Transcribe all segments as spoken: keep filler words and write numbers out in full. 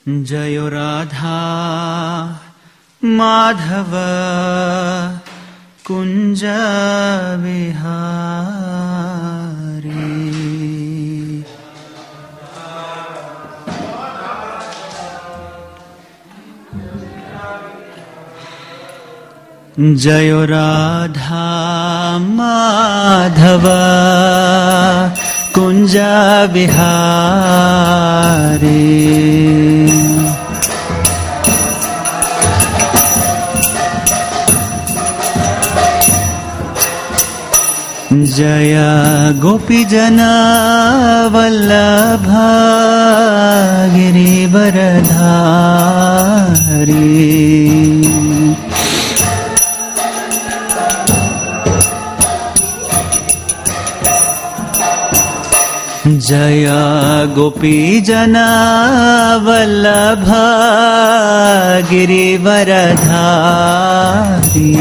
जयो राधा माधव कुंज विहारी। जयो राधा माधव कुंज विहारी। जय गोपी जना वल्लभ गिरिवरधारी। जय गोपी जना वल्लभ गिरिवरधारी।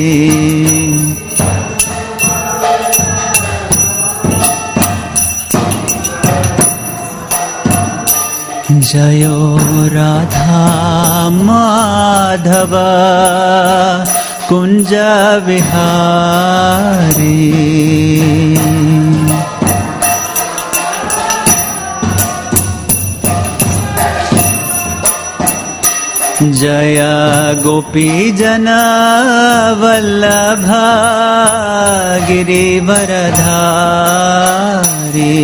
जयो राधा माधव कुंज विहारी। जय गोपी जना वल्लभ गिरिवरधारी।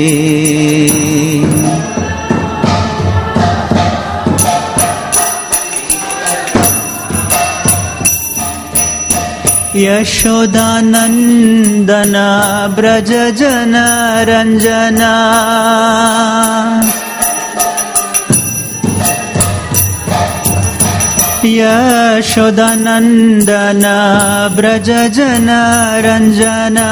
यशोदानंदन ब्रज जन रंजना। यशोदानंदन ब्रज जन रंजना।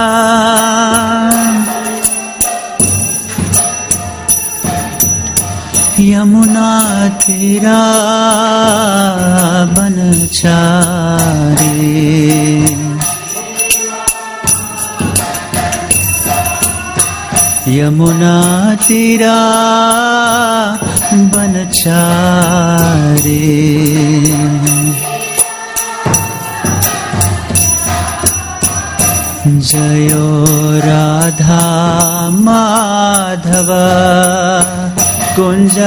यमुना तीरा बनचारी। यमुना तीरा बनचारी। जयो राधा माधव कुंज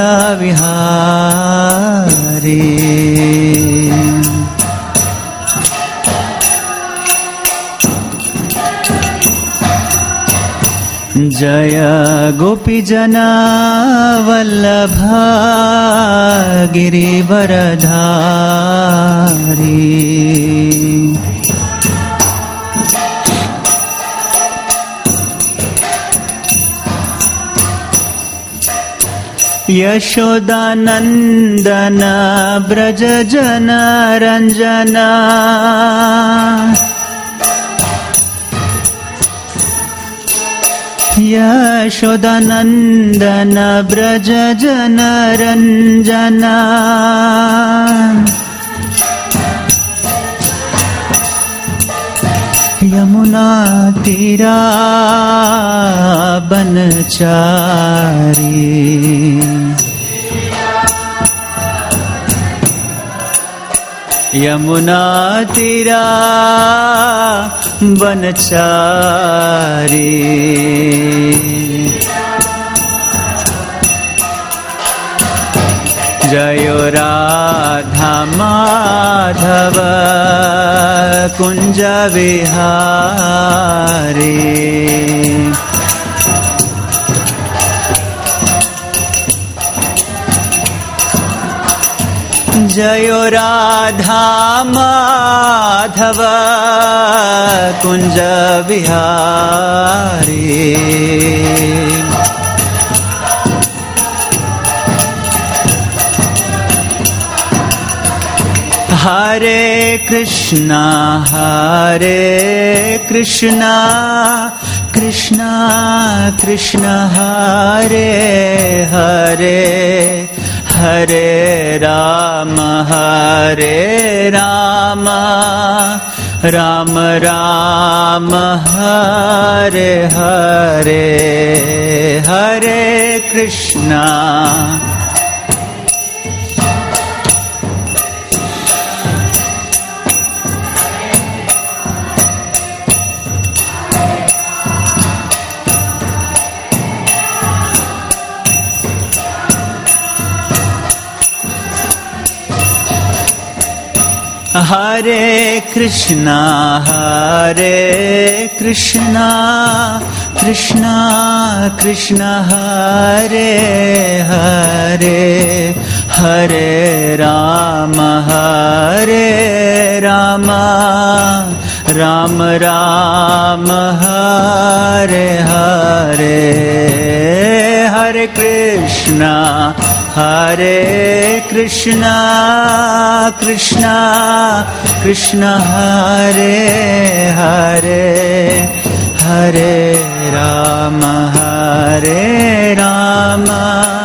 विहारी। जय गोपी जना वल्लभ गिरिवरधारी। यशोदानंदन ब्रज जन रंजना। यशोदानंदन ब्रज जन रंजना। यमुना तीरा बनचारी। यमुना तीरा बनचारी। जयो राधा माधव कुंज विहारी। जयो राधा माधव कुंज विहारी। हरे कृष्णा हरे कृष्णा कृष्णा कृष्णा हरे हरे हरे राम हरे Ram Ram Ram Hare Hare Hare Krishna Hare Krishna, Hare Krishna, Krishna Krishna, Hare Hare, Hare Rama, Hare Rama, Rama Rama, Hare Hare, Hare Krishna, Hare Krishna, Krishna Krishna, Hare Hare, Hare Rama, Hare Rama.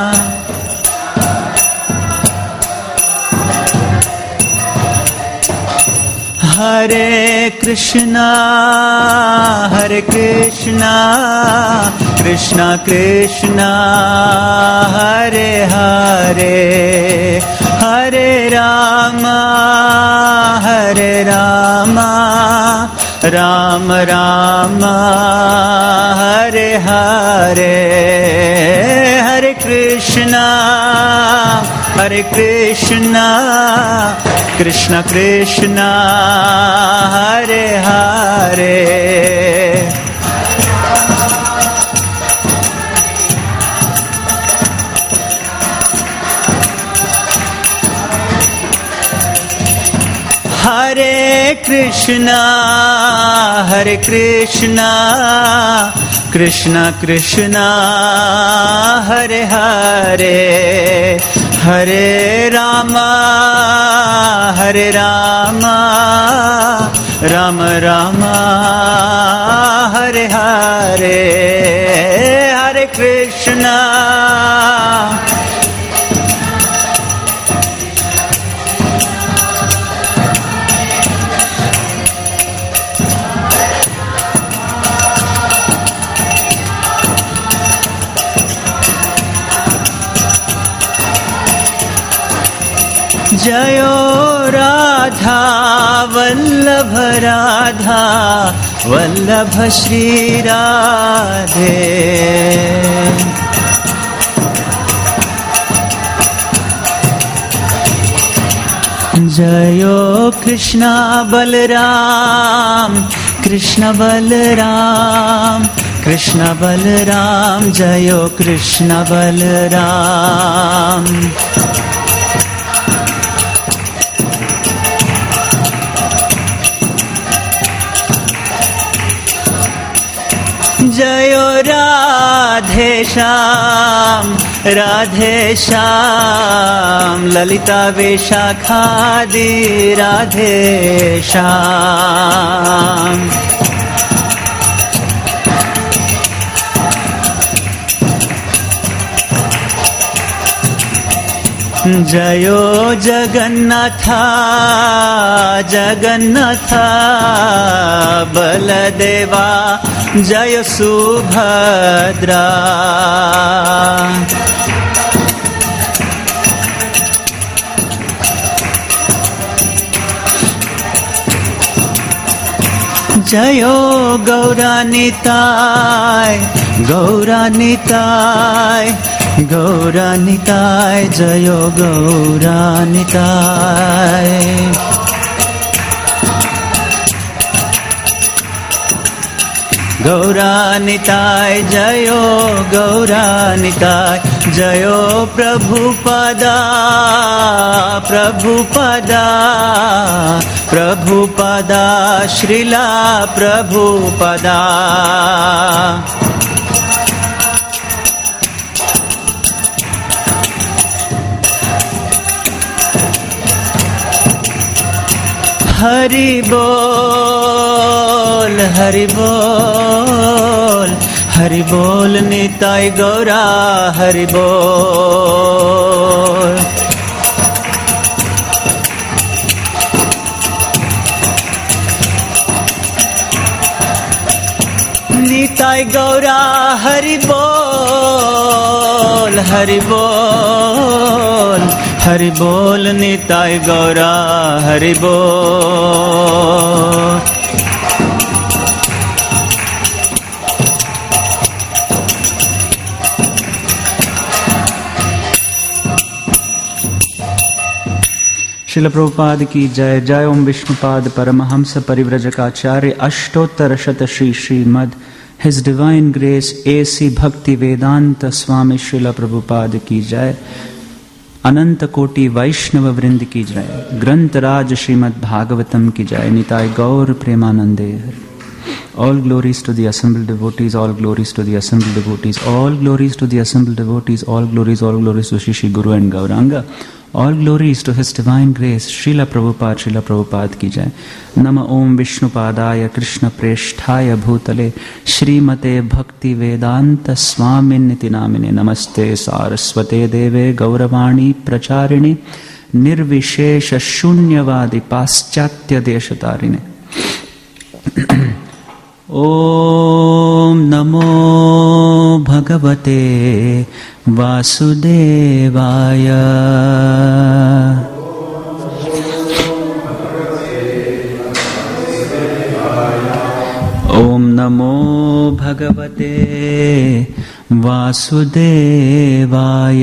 Hare Krishna, Hare Krishna, Krishna Krishna, Hare Hare, Hare Rama, Hare Rama, Rama Rama, Hare Hare, Hare Krishna, Hare Krishna, Krishna Krishna, Hare Hare. Hare Krishna, Hare Krishna, Krishna Krishna, Hare Hare, Hare Rama, Hare Rama, Rama Rama, Hare Hare, Hare Krishna. जयो राधा वल्लभ राधा वल्लभ श्री राधे, जयो कृष्णा बलराम कृष्ण बलराम कृष्ण बलराम, जयो कृष्ण बलराम। जयो राधे श्याम राधे श्याम, ललिता विशाखादि राधे श्याम। जयो जगन्नाथा जगन्नाथा बलदेवा, जय सुभद्रा। जयो गौरानिताय गौरानिताय गौरानिताय, जयो गौरानिताय। गौरानिताय जयो गौरानिताय, जयो प्रभुपदा प्रभुपदा प्रभुपदा, श्रीला प्रभुपदा। हरि बोल हरि बोल हरि बोल, निताय गौरा हरि बोल। निताय गौरा हरि बोल हरि बोल हरि बोल, निताय गौरा हरि बोल। श्रील प्रभुपाद की जय। जय ओम विष्णुपाद परमहंस परिव्रजकाचार्य अष्टोत्तर शत Shri Srimad his divine grace AC Bhaktivedanta स्वामी श्रील प्रभुपाद की जय। अनंत कोटि वैष्णव वृंद की जय। ग्रंथराज श्रीमद् भागवतम की जय। निताय गौर प्रेमानंदे। All glories to the assembled devotees, all glories to the assembled devotees, all glories to the assembled devotees, all glories, all glories to Shri Shri Guru and Gauranga, all glories to His Divine Grace, Srila Prabhupada, Srila Prabhupada ki jai. Nama Om Vishnupadaya Krishna Presthaya Bhutale Srimate Bhakti Vedanta Swaminiti Namine Namaste Saraswate Deve Gauravani Pracharini Nirvishesha Shunyavadi Paschatya Deshatarine. ओम नमो भगवते वासुदेवाय। ओम नमो भगवते वासुदेवाय।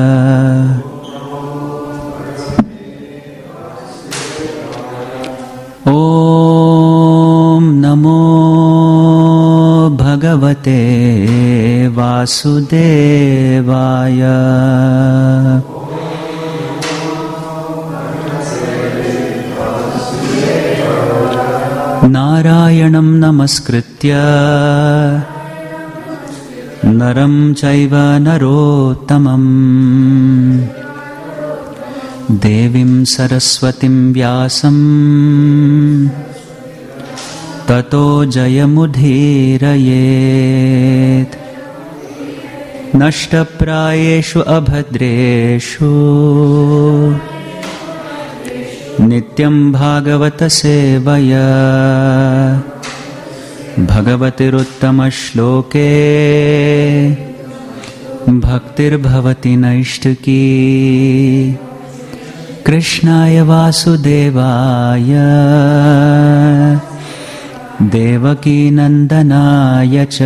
ओम नमो भगवते वासुदेवाय। नारायणं नमस्कृत्य नरं चैव नरोत्तमं देवीं सरस्वतीं व्यासं ततो जयमुदीरयेत्। नष्टप्रायेषु अभद्रेषु नित्यं भागवत सेवया। भगवतिरुत्तमश्लोके भक्तिर्भवति नैष्ठिकी। कृष्णाय वासुदेवाय देवकी नंदनाय च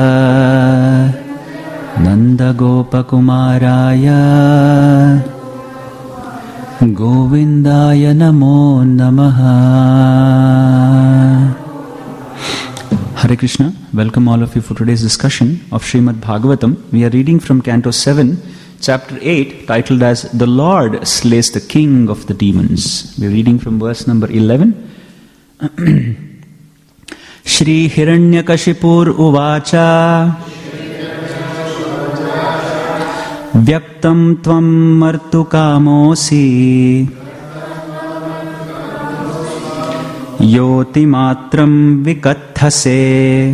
नंदगोपकुमाराय गोविंदाय नमो नमः। Hare Krishna, welcome all of you for today's discussion of Srimad Bhagavatam. We are reading from Canto seven, Chapter eight, titled as The Lord Slays the King of the Demons. We are reading from verse number eleven. Shri Hiranyakashipur uvacha Vyaktam tvam martu kamosi Yoti matram vikathase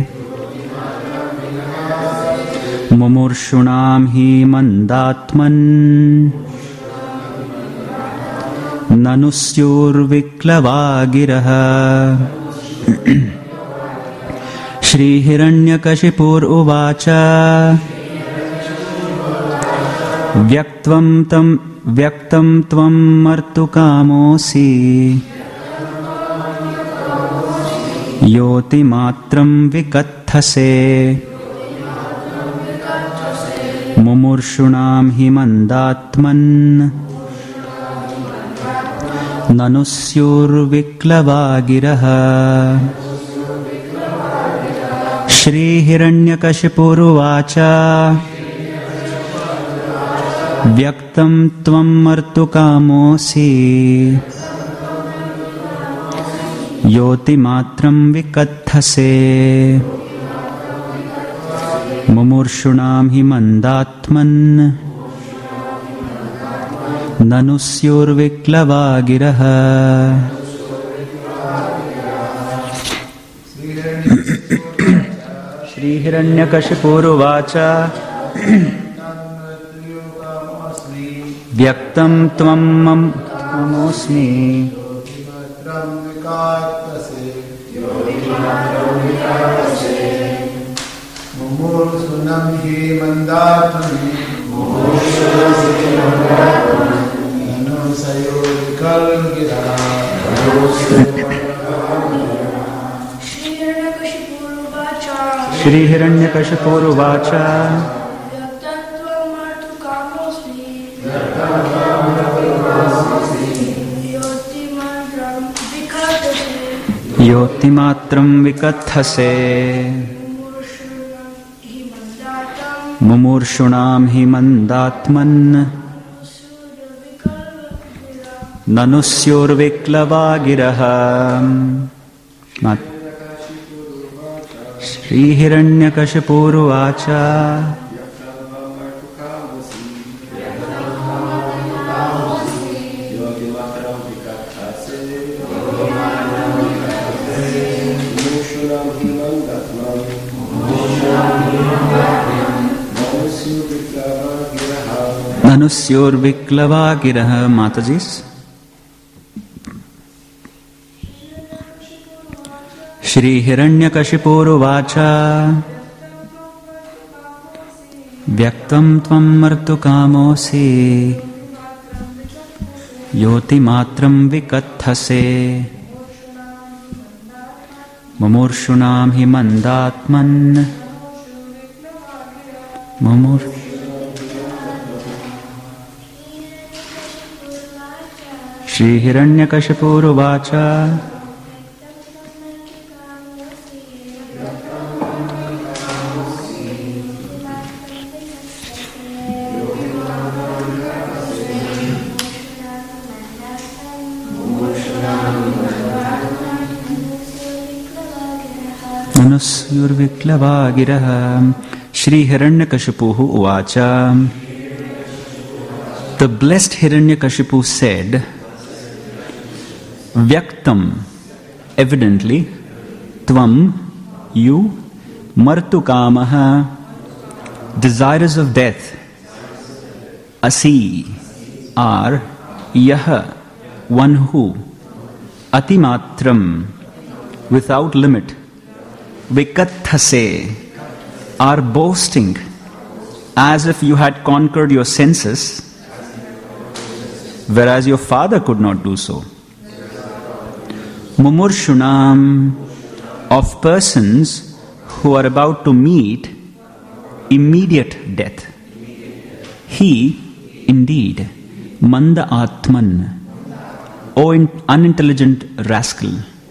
Mumurshunam hi mandatman Nanusyur viklavagiraha. Shri Hiranyakashipur uvacha Vyaktam tam Vyaktam tvam martu kamosi Yoti matram vikathase Mumurshunam hi mandatman Nanusyur viklavagiraha. Shri Hiranyakashipur uvacha Vyaktam tvam martu kamosi Yoti matram vikathase Mumurshunam hi mandatman Nanusyur viklavagiraha. Shri Hiranyakashipur uvacha Vyaktam tvam mamosmi Mumursunam hi mandatmani Nanusayo vikalgira. Shri Hiranyakashipur uvacha Yotimatram vikathase Mumurshunam himandatman Nanusyur viklavagiraham. Shri Hiranyakashipuru Acha Nanusyur viklavagiraha. Matajis. Shri Hiranyakashipuru Vacha Vyaktam tvam martu kamosi Yoti matram vikathase Mumurshunam himandatman Mumur Shri Hiranyakashipuru Vacha Nanusyurviklavagiraha. Shri Hiranyakashipuhu Uvacha. The blessed Hiranyakashipu said, Vyaktam, evidently, Tvam, you, Martukamaha, desirous of death, Asi, are, Yaha, one who, Atimatram, without limit, Vikathase, are boasting as if you had conquered your senses, whereas your father could not do so. Mumurshunam, of persons who are about to meet immediate death. He, indeed, Manda Atman, O unintelligent rascal.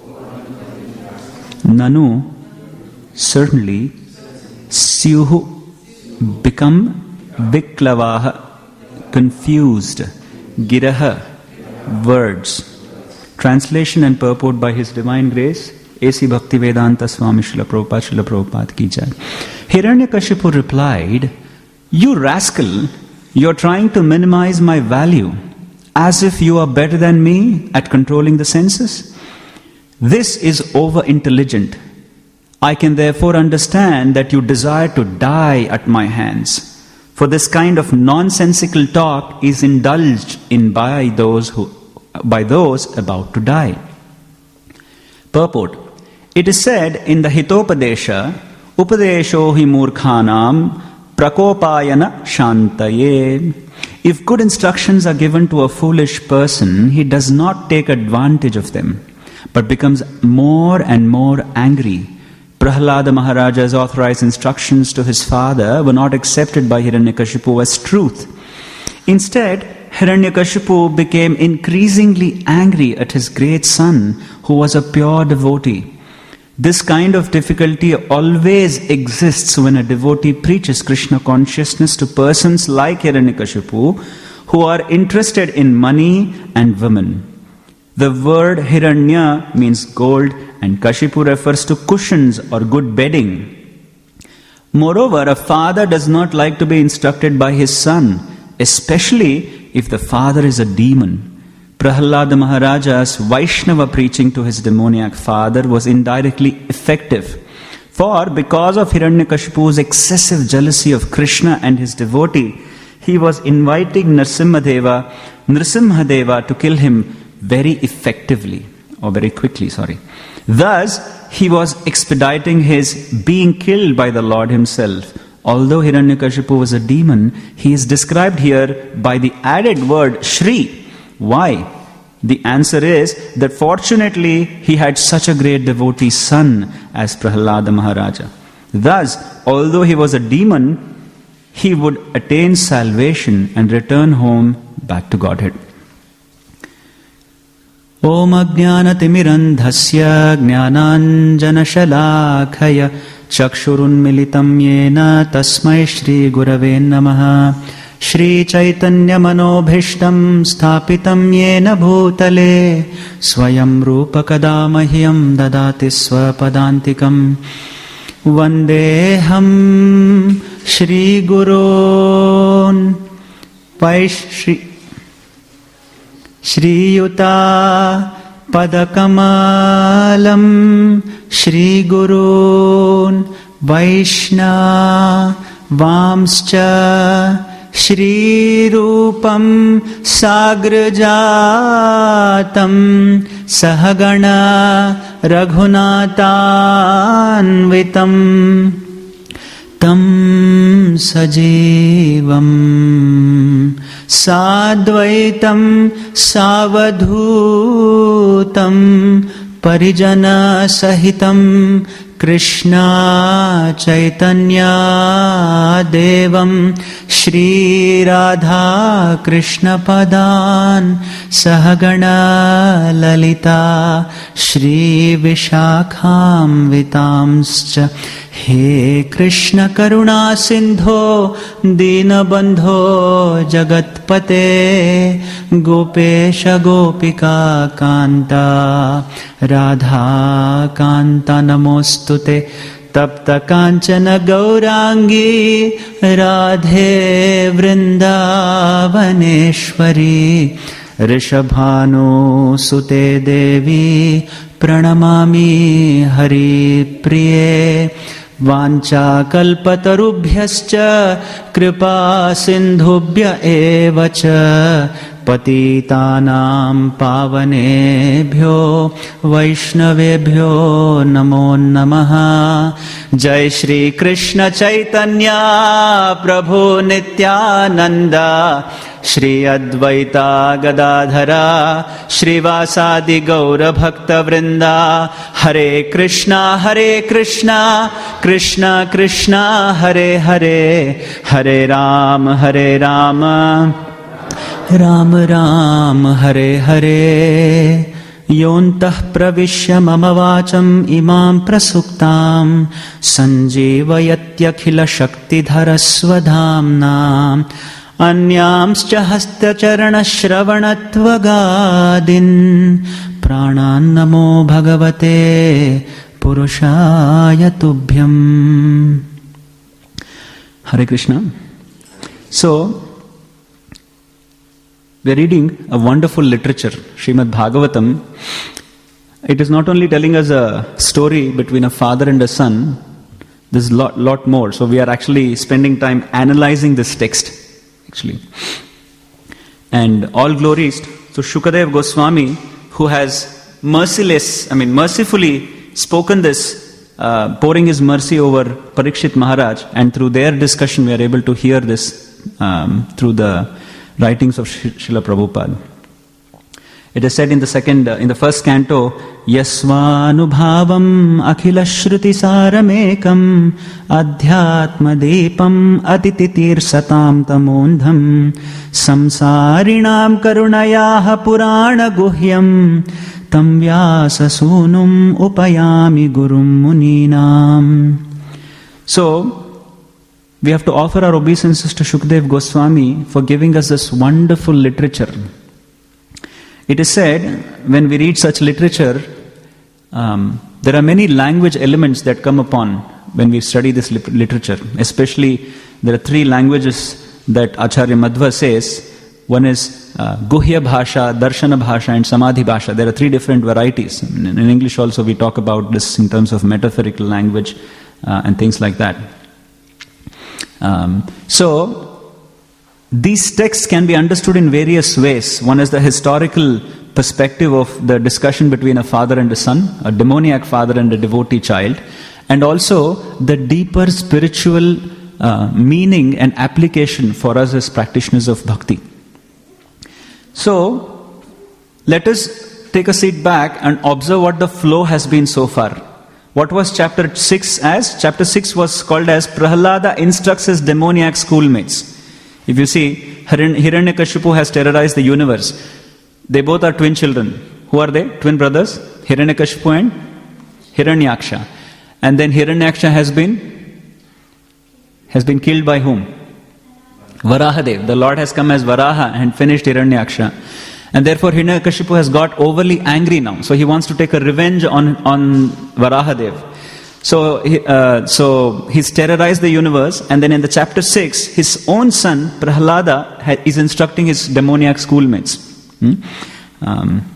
Nanu, certainly, Syuhu, become Viklavaha, confused, Giraha, words. Translation and purport by His Divine Grace, A C Bhaktivedanta Swami Srila Prabhupada, Srila Prabhupada ki jai. Hiranyakashipu replied, You rascal, you are trying to minimize my value, as if you are better than me at controlling the senses. This is over-intelligent. I can therefore understand that you desire to die at my hands. For this kind of nonsensical talk is indulged in by those who, by those about to die. Purport. It is said in the Hitopadesha, Upadesho hi murkhanam prakopayana shantaye. If good instructions are given to a foolish person, he does not take advantage of them, but becomes more and more angry. Prahlada Maharaja's authorized instructions to his father were not accepted by Hiranyakashipu as truth. Instead, Hiranyakashipu became increasingly angry at his great son, who was a pure devotee. This kind of difficulty always exists when a devotee preaches Krishna consciousness to persons like Hiranyakashipu, who are interested in money and women. The word Hiranya means gold, and Kashipu refers to cushions or good bedding. Moreover, a father does not like to be instructed by his son, especially if the father is a demon. Prahlada Maharaja's Vaishnava preaching to his demoniac father was indirectly effective. For because of Hiranyakashipu's excessive jealousy of Krishna and his devotee, he was inviting Nrsimhadeva, Nrsimhadeva to kill him very effectively, or very quickly, sorry. Thus, he was expediting his being killed by the Lord himself. Although Hiranyakashipu was a demon, he is described here by the added word Shri. Why? The answer is that fortunately he had such a great devotee son as Prahlada Maharaja. Thus, although he was a demon, he would attain salvation and return home back to Godhead. Om Ajnanatimirandhasya Jnananjanashalakaya Chakshurunmilitam Yena Tasmai Shri Gurave Namaha. Shri Chaitanya Manobhishtam Sthapitam Yena Bhutale Swayam Rupa Kadamahyam Dadati Swapadantikam Vandeham Shri Gurun Vaish Shri Shri Yuta Padakamalam Shri Gurun Vaishna Vamscha Shri Rupam Sagrajatam Sahagana Raghunathanvitam Tam Sajivam Sadvaitam Savadhutam Parijana Sahitam Krishna Chaitanya Devam Shri Radha Krishna Padan Sahagana Lalita Shri Vishakham Vitamscha. He Krishna Karuna Sindho Dinabandho Jagatpate Gopesha Gopika Kanta Radha Kanta Namostute Tapta Kanchana Gaurangi Radhe Vrindavaneshwari Rishabhanu Sute Devi Pranamami Hari Priye Vancha kalpatarubhyascha kripa sindhubhya evacha patitanam pavanebhyo vaishnavebhyo namo namaha. Jai Shri Krishna Chaitanya Prabhu Nityananda Shri Advaita Gadadhara Shrivasadi Gaura Bhakta Vrinda. Hare Krishna Hare Krishna Krishna Krishna Hare Hare Hare Ram Hare Rama Ram Ram Hare Hare. Yontah pravishya mama vacham imam prasuktam sanjeevayatyakila shaktidhara svadhamna anyamscha hastacharana shravanatvagadin pranan namo bhagavate purushaya tubhyam. Hare Krishna. So, we are reading a wonderful literature, Srimad Bhagavatam. It is not only telling us a story between a father and a son, there's a lot, lot more. So we are actually spending time analyzing this text, actually. And all glories to Shukadev Goswami, who has merciless, I mean mercifully spoken this, uh, pouring his mercy over Parikshit Maharaj, and through their discussion we are able to hear this um, through the writings of Srila Prabhupada. It is said in the second, uh, in the first canto, Yasvanubhavam akhila shruti saramekam adhyatma deepam atititir satam tamondham samsarinam karunayaha purana guhyam tam vyasa sunum upayami gurum muninam. So, we have to offer our obeisances to Shukdev Goswami for giving us this wonderful literature. It is said, when we read such literature, um, there are many language elements that come upon when we study this literature. Especially, there are three languages that Acharya Madhva says. One is uh, Guhya Bhasha, Darshana Bhasha and Samadhi Bhasha. There are three different varieties. In, in English also we talk about this in terms of metaphorical language uh, and things like that. Um, so, these texts can be understood in various ways. One is the historical perspective of the discussion between a father and a son, a demoniac father and a devotee child, and also the deeper spiritual uh, meaning and application for us as practitioners of bhakti. So, let us take a seat back and observe what the flow has been so far. What was chapter six as? Chapter six was called as Prahlada instructs his demoniac schoolmates. If you see, Hiranyakashipu has terrorized the universe. They both are twin children. Who are they? Twin brothers? Hiranyakashipu and Hiranyaksha. And then Hiranyaksha has been has been killed by whom? Varahadev. The Lord has come as Varaha and finished Hiranyaksha. And therefore Hiranyakashipu has got overly angry now. So he wants to take a revenge on, on Varahadev. So, uh, so he's terrorized the universe, and then in the chapter six, his own son Prahlada ha- is instructing his demoniac schoolmates. Hmm? Um,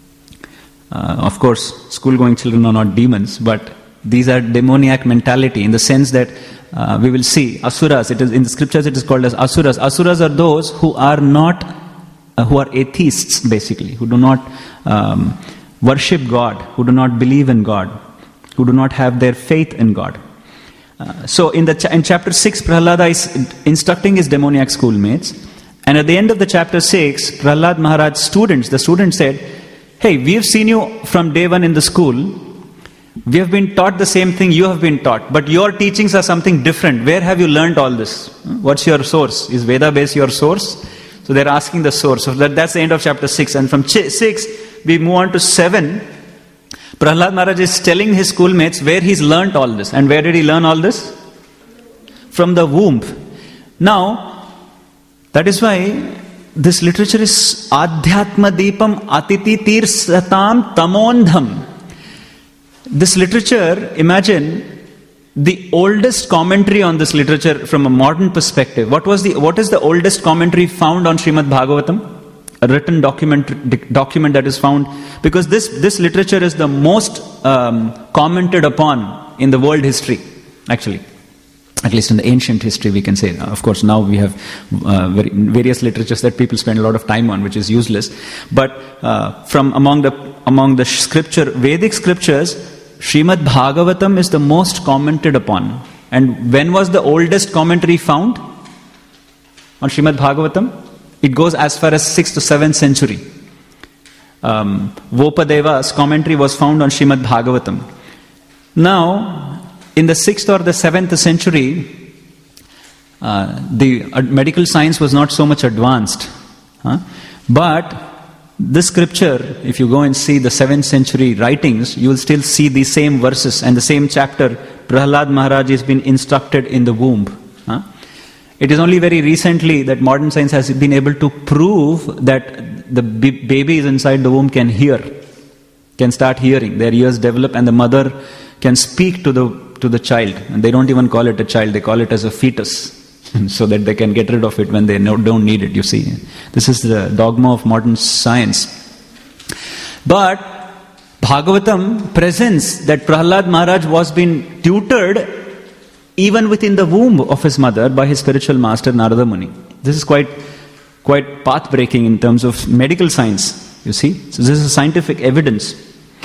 uh, of course, school-going children are not demons, but these are demoniac mentality in the sense that uh, we will see asuras. It is in the scriptures. It is called as asuras. Asuras are those who are not, uh, who are atheists, basically, who do not um, worship God, who do not believe in God, who do not have their faith in God. Uh, so in the ch- in chapter six, Prahlada is instructing his demoniac schoolmates, and at the end of the chapter six, Prahlad Maharaj's students, the students said, "Hey, we have seen you from day one in the school. We have been taught the same thing you have been taught, but your teachings are something different. Where have you learned all this? What's your source? Is Veda base your source?" So they're asking the source. So that, that's the end of chapter six. And from ch- six, we move on to seven. Prahlad Maharaj is telling his schoolmates where he's learnt all this. And where did he learn all this? From the womb. Now, that is why this literature is Adhyatma Deepam Atiti Tirsatam Tamondham. This literature, imagine the oldest commentary on this literature from a modern perspective. What was the what is the oldest commentary found on Srimad Bhagavatam? A written document document that is found, because this this literature is the most um, commented upon in the world history, actually, at least in the ancient history we can say. Of course, now we have uh, very, various literatures that people spend a lot of time on, which is useless. But uh, from among the among the scripture Vedic scriptures, Srimad Bhagavatam is the most commented upon. And when was the oldest commentary found on Srimad Bhagavatam? It goes as far as sixth to seventh century. Um, Vopadeva's commentary was found on Srimad Bhagavatam. Now, in the sixth or the seventh century, uh, the uh, medical science was not so much advanced. Huh? But this scripture, if you go and see the seventh century writings, you will still see the same verses and the same chapter. Prahlad Maharaj has been instructed in the womb. Huh? It is only very recently that modern science has been able to prove that the b- babies inside the womb can hear, can start hearing. Their ears develop and the mother can speak to the to the child. And they don't even call it a child, they call it as a fetus, so that they can get rid of it when they no, don't need it, you see. This is the dogma of modern science. But Bhagavatam presents that Prahlad Maharaj was being tutored even within the womb of his mother by his spiritual master Narada Muni. This is quite quite path-breaking in terms of medical science, you see. So this is scientific evidence.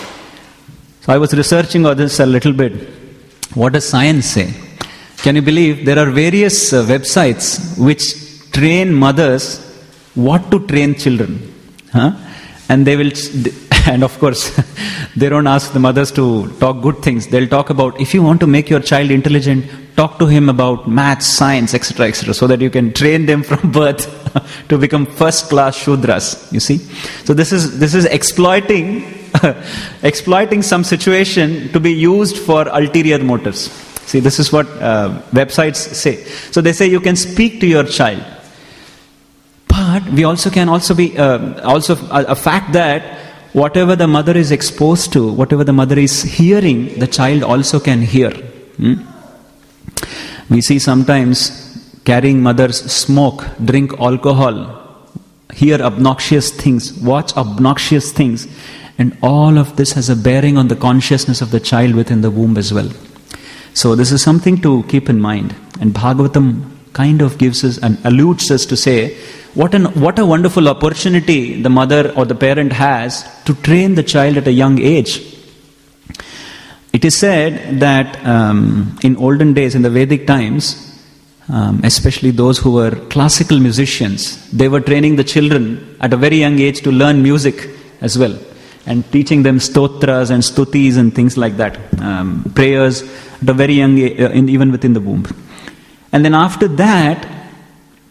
So I was researching on this a little bit. What does science say? Can you believe there are various uh, websites which train mothers what to train children? Huh? And they will... And of course, they don't ask the mothers to talk good things. They'll talk about, if you want to make your child intelligent, talk to him about maths, science, et cetera, et cetera, so that you can train them from birth to become first-class Shudras. You see, so this is this is exploiting exploiting some situation to be used for ulterior motives. See, this is what uh, websites say. So they say you can speak to your child, but we also can also be uh, also a, a fact that whatever the mother is exposed to, whatever the mother is hearing, the child also can hear. Hmm? We see sometimes carrying mothers smoke, drink alcohol, hear obnoxious things, watch obnoxious things, and all of this has a bearing on the consciousness of the child within the womb as well. So this is something to keep in mind. And Bhagavatam kind of gives us and alludes us to say, What an what a wonderful opportunity the mother or the parent has to train the child at a young age. It is said that um, in olden days, in the Vedic times, um, especially those who were classical musicians, they were training the children at a very young age to learn music as well, and teaching them stotras and stutis and things like that, um, prayers at a very young age, uh, in, even within the womb. And then after that,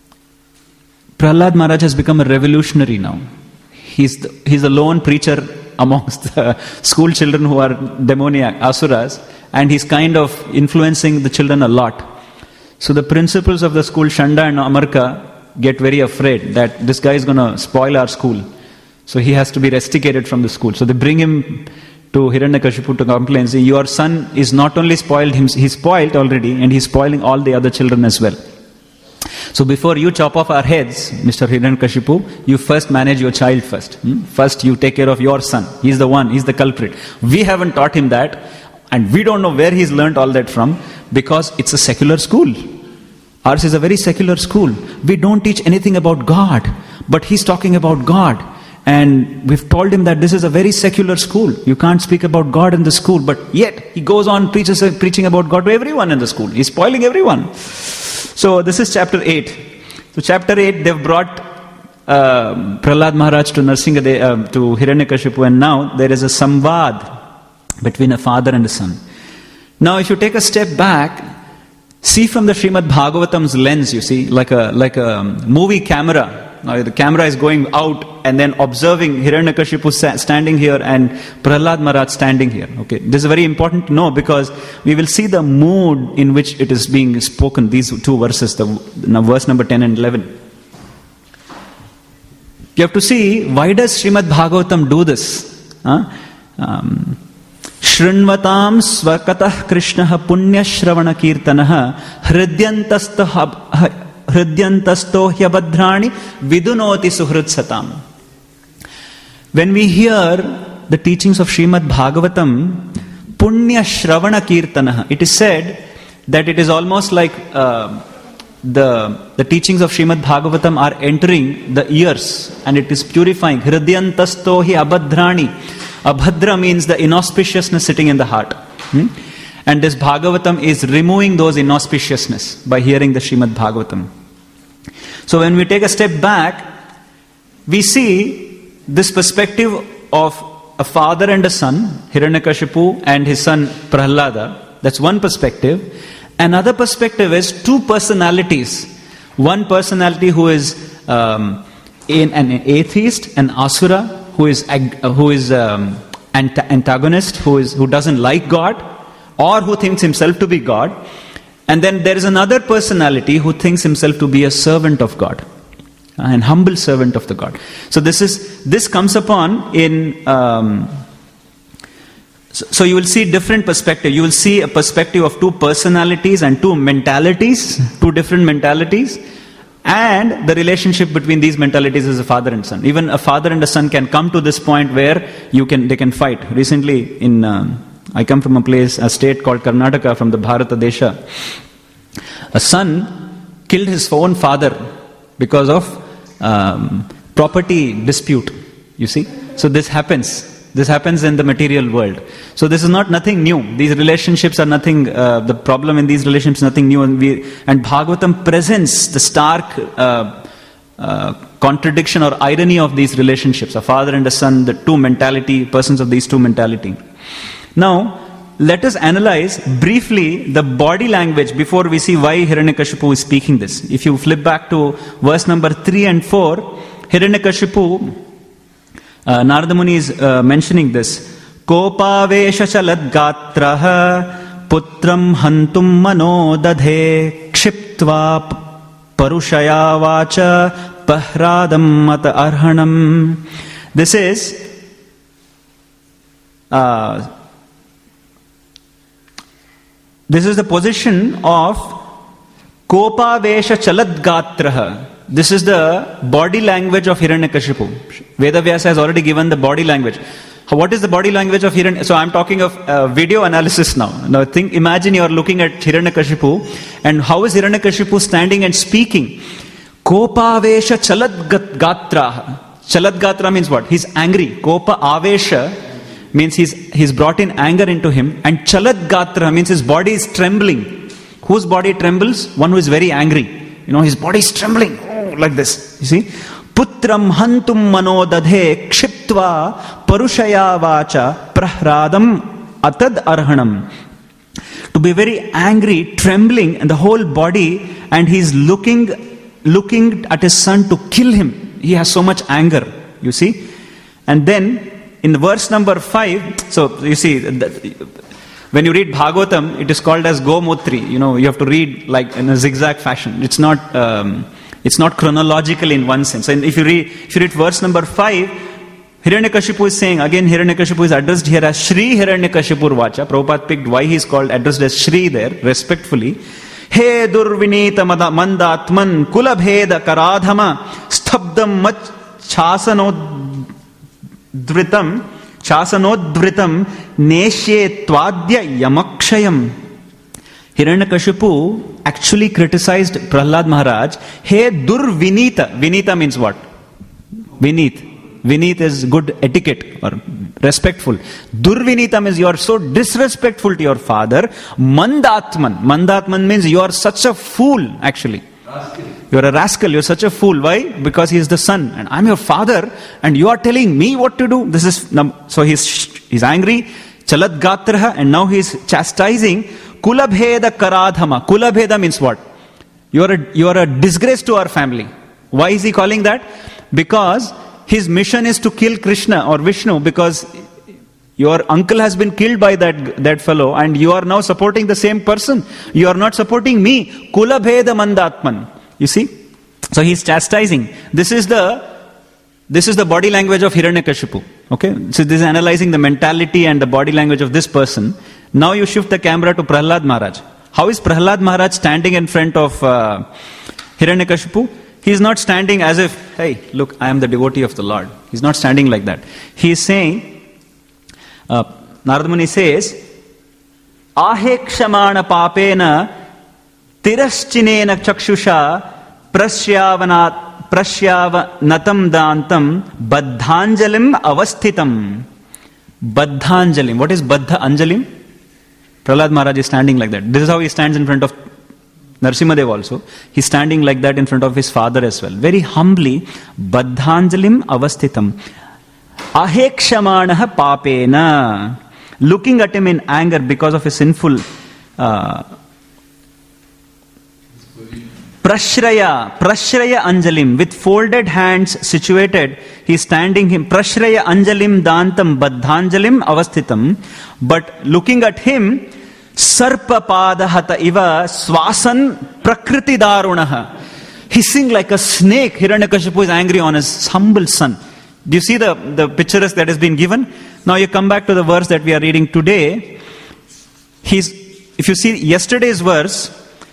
Prahlad Maharaj has become a revolutionary now. He's the, he's a lone preacher amongst the school children who are demoniac, asuras, and he's kind of influencing the children a lot. So the principals of the school, Shanda and Amarka, get very afraid that this guy is going to spoil our school. So he has to be rusticated from the school. So they bring him to Hiranyakashipu to complain, say, your son is not only spoiled, he's spoiled already, and he's spoiling all the other children as well. So before you chop off our heads, Mister Hiranyakashipu, you first manage your child first. Hmm? First you take care of your son. He's the one, he's the culprit. We haven't taught him that, and we don't know where he's learnt all that from, because it's a secular school. Ours is a very secular school. We don't teach anything about God, but he's talking about God. And we've told him that this is a very secular school. You can't speak about God in the school, but yet he goes on preaches, preaching about God to everyone in the school. He's spoiling everyone. So this is chapter eight. So chapter eight, they've brought uh, Prahlad Maharaj to Narsingha, uh, to Hiranyakashipu, and now there is a samvad between a father and a son. Now if you take a step back, see from the Srimad Bhagavatam's lens, you see, like a like a movie camera. Now the camera is going out and then observing Hiranyakashipu standing here and Prahlad Maharaj standing here. Okay, this is very important to know, because we will see the mood in which it is being spoken, these two verses, the verse number ten and eleven. You have to see, why does Srimad Bhagavatam do this? Huh? Um, Shrinvatam swakatah Krishnah punya shravana kirtanah hridyantastaha Hridyantasto hyabhadrani vidunoti suhritsatam. When we hear the teachings of Srimad Bhagavatam, punya shravana kirtanah, it is said that it is almost like uh, the, the teachings of Srimad Bhagavatam are entering the ears and it is purifying. Hridyantasto hyabhadrani. Abhadra means the inauspiciousness sitting in the heart. Hmm? And this Bhagavatam is removing those inauspiciousness by hearing the Srimad Bhagavatam. So when we take a step back, we see this perspective of a father and a son, Hiranyakashipu and his son Prahlada. That's one perspective. Another perspective is two personalities. One personality who is um, an atheist, an asura, who is who is um, antagonist, who is who doesn't like God, or who thinks himself to be God. And then there is another personality who thinks himself to be a servant of God, an humble servant of the God. So this is this comes upon in. Um, so, so you will see different perspective. You will see a perspective of two personalities and two mentalities, two different mentalities, and the relationship between these mentalities is a father and son. Even a father and a son can come to this point where you can they can fight. Recently in. Um, I come from a place, a state called Karnataka, from the Bharata Desha. A son killed his own father because of um, property dispute, you see. So this happens. This happens in the material world. So this is not nothing new. These relationships are nothing, uh, the problem in these relationships is nothing new. And, we, and Bhagavatam presents the stark uh, uh, contradiction or irony of these relationships. A father and a son, the two mentality, persons of these two mentality. Now, let us analyze briefly the body language before we see why Hiranyakashipu is speaking this. If you flip back to verse number three and four, Hiranyakashipu, uh, Narada Muni is uh, mentioning this. Kopavesha chalad gatraha putram hantum mano dadhe kshiptva parushaya vacha pahradam mata arhanam. This is uh, This is the position of Kopavesha Chaladgatraha. This is the body language of Hiranyakashipu. Vedavyasa has already given the body language. What is the body language of Hiranyakashipu? So I'm talking of uh, video analysis now. Now think, imagine you are looking at Hiranyakashipu, and how is Hiranyakashipu standing and speaking? Kopavesha Chaladgatraha. Chaladgatra means what? He's angry. Kopa Avesha means he's he's brought in anger into him, and Chalad Gatra means his body is trembling. Whose body trembles? One who is very angry. You know, his body is trembling, oh, like this. You see? Putram hantum mano dadhe kshiptva parushaya vacha prahradam atad arhanam. To be very angry, trembling, and the whole body, and he's looking looking at his son to kill him. He has so much anger, you see? And then in verse number five, so you see, when you read Bhagavatam, it is called as Gomutri. You know, you have to read like in a zigzag fashion. It's not, um, it's not chronological in one sense. And if you read, if you read verse number five, Hiranyakashipu is saying, again Hiranyakashipu is addressed here as Shri Hiranyakashipur Vacha. Prabhupada picked why he is called, addressed as Shri there, respectfully. He durvinita mandatman kulabheda karadhama stabdam mach chasanodvritam chasanodvritam neshye twadya yamakshayam. Hiranyakashipu actually criticized Prahlad Maharaj. He durvinita. Vinita means what? Vinit. Vinit is good etiquette or respectful. Durvinita means you are so disrespectful to your father. Mandatman. Mandatman means you are such a fool actually. You are a rascal. You are such a fool. Why? Because he is the son. And I am your father. And you are telling me what to do. This is, so he is he's angry. Chalat gatraha. And now he is chastising. Kulabheda karadhama. Kulabheda means what? You are, a, you are a disgrace to our family. Why is he calling that? Because his mission is to kill Krishna or Vishnu, because your uncle has been killed by that, that fellow and you are now supporting the same person. You are not supporting me. Kulabheda mandatman. You see? So he is chastising. This is the this is the body language of Hiranyakashipu. Okay? So this is analyzing the mentality and the body language of this person. Now you shift the camera to Prahlad Maharaj. How is Prahlad Maharaj standing in front of uh, Hiranyakashipu? He is not standing as if, hey, look, I am the devotee of the Lord. He is not standing like that. He is saying, uh, Narada Muni says, Ahekshamana papena tiraschinena chakshusha prasyavana prasyavanatam dantam baddhanjalim avasthitam. Baddhanjalim. What is Baddha Anjalim? Prahlad Maharaj is standing like that. This is how he stands in front of Narasimhadev also. He's standing like that in front of his father as well. Very humbly, Baddhanjalim avasthitam. Ahekshamanaha papena. Looking at him in anger because of his sinful uh, Prashraya, Prashraya Anjalim, with folded hands situated, he is standing him, Prashraya Anjalim Dantam Baddhanjalim Avasthitam, but looking at him, Sarpa Padahata Iva Swasan Prakriti Darunaha, hissing like a snake. Hiranyakashipu is angry on his humble son. Do you see the, the pictures that has been given? Now you come back to the verse that we are reading today. He's, if you see yesterday's verse,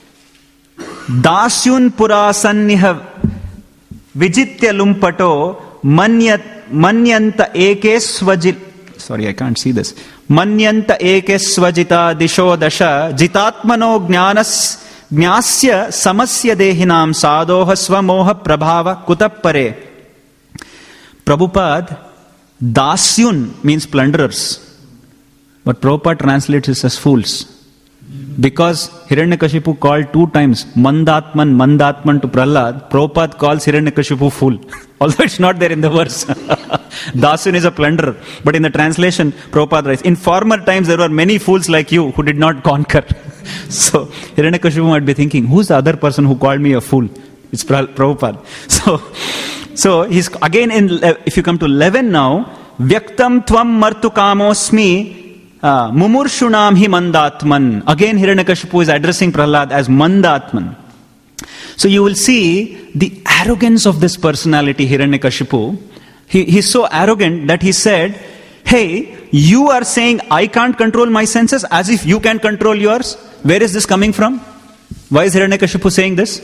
Dasyun pura sanniha vijitya lumpato manyat manyanta eke swajit. Sorry, I can't see this. Manyanta eke swajita disho dasha jitatmano jnanas jnasya samasya dehinam sadoha swamoha prabhava kutappare. Prabhupada, Dasyun means plunderers, but Prabhupada translates this as fools. Because Hiranyakashipu called two times Mandatman, Mandatman to Prahlad, Prabhupada calls Hiranyakashipu fool. Although it's not there in the verse. Dasyun is a plunderer. But in the translation, Prabhupada writes, in former times there were many fools like you who did not conquer. So Hiranyakashipu might be thinking, who's the other person who called me a fool? It's Prabhupada. So, so he's again in, if you come to eleven now, Vyaktam tvam martu kamosmi Uh, Mumurshunam hi mandatman. Again Hiranyakashipu is addressing Prahlad as mandatman. So you will see the arrogance of this personality, Hiranyakashipu. He, he's so arrogant that he said, hey, you are saying I can't control my senses as if you can control yours. Where is this coming from? Why is Hiranyakashipu saying this?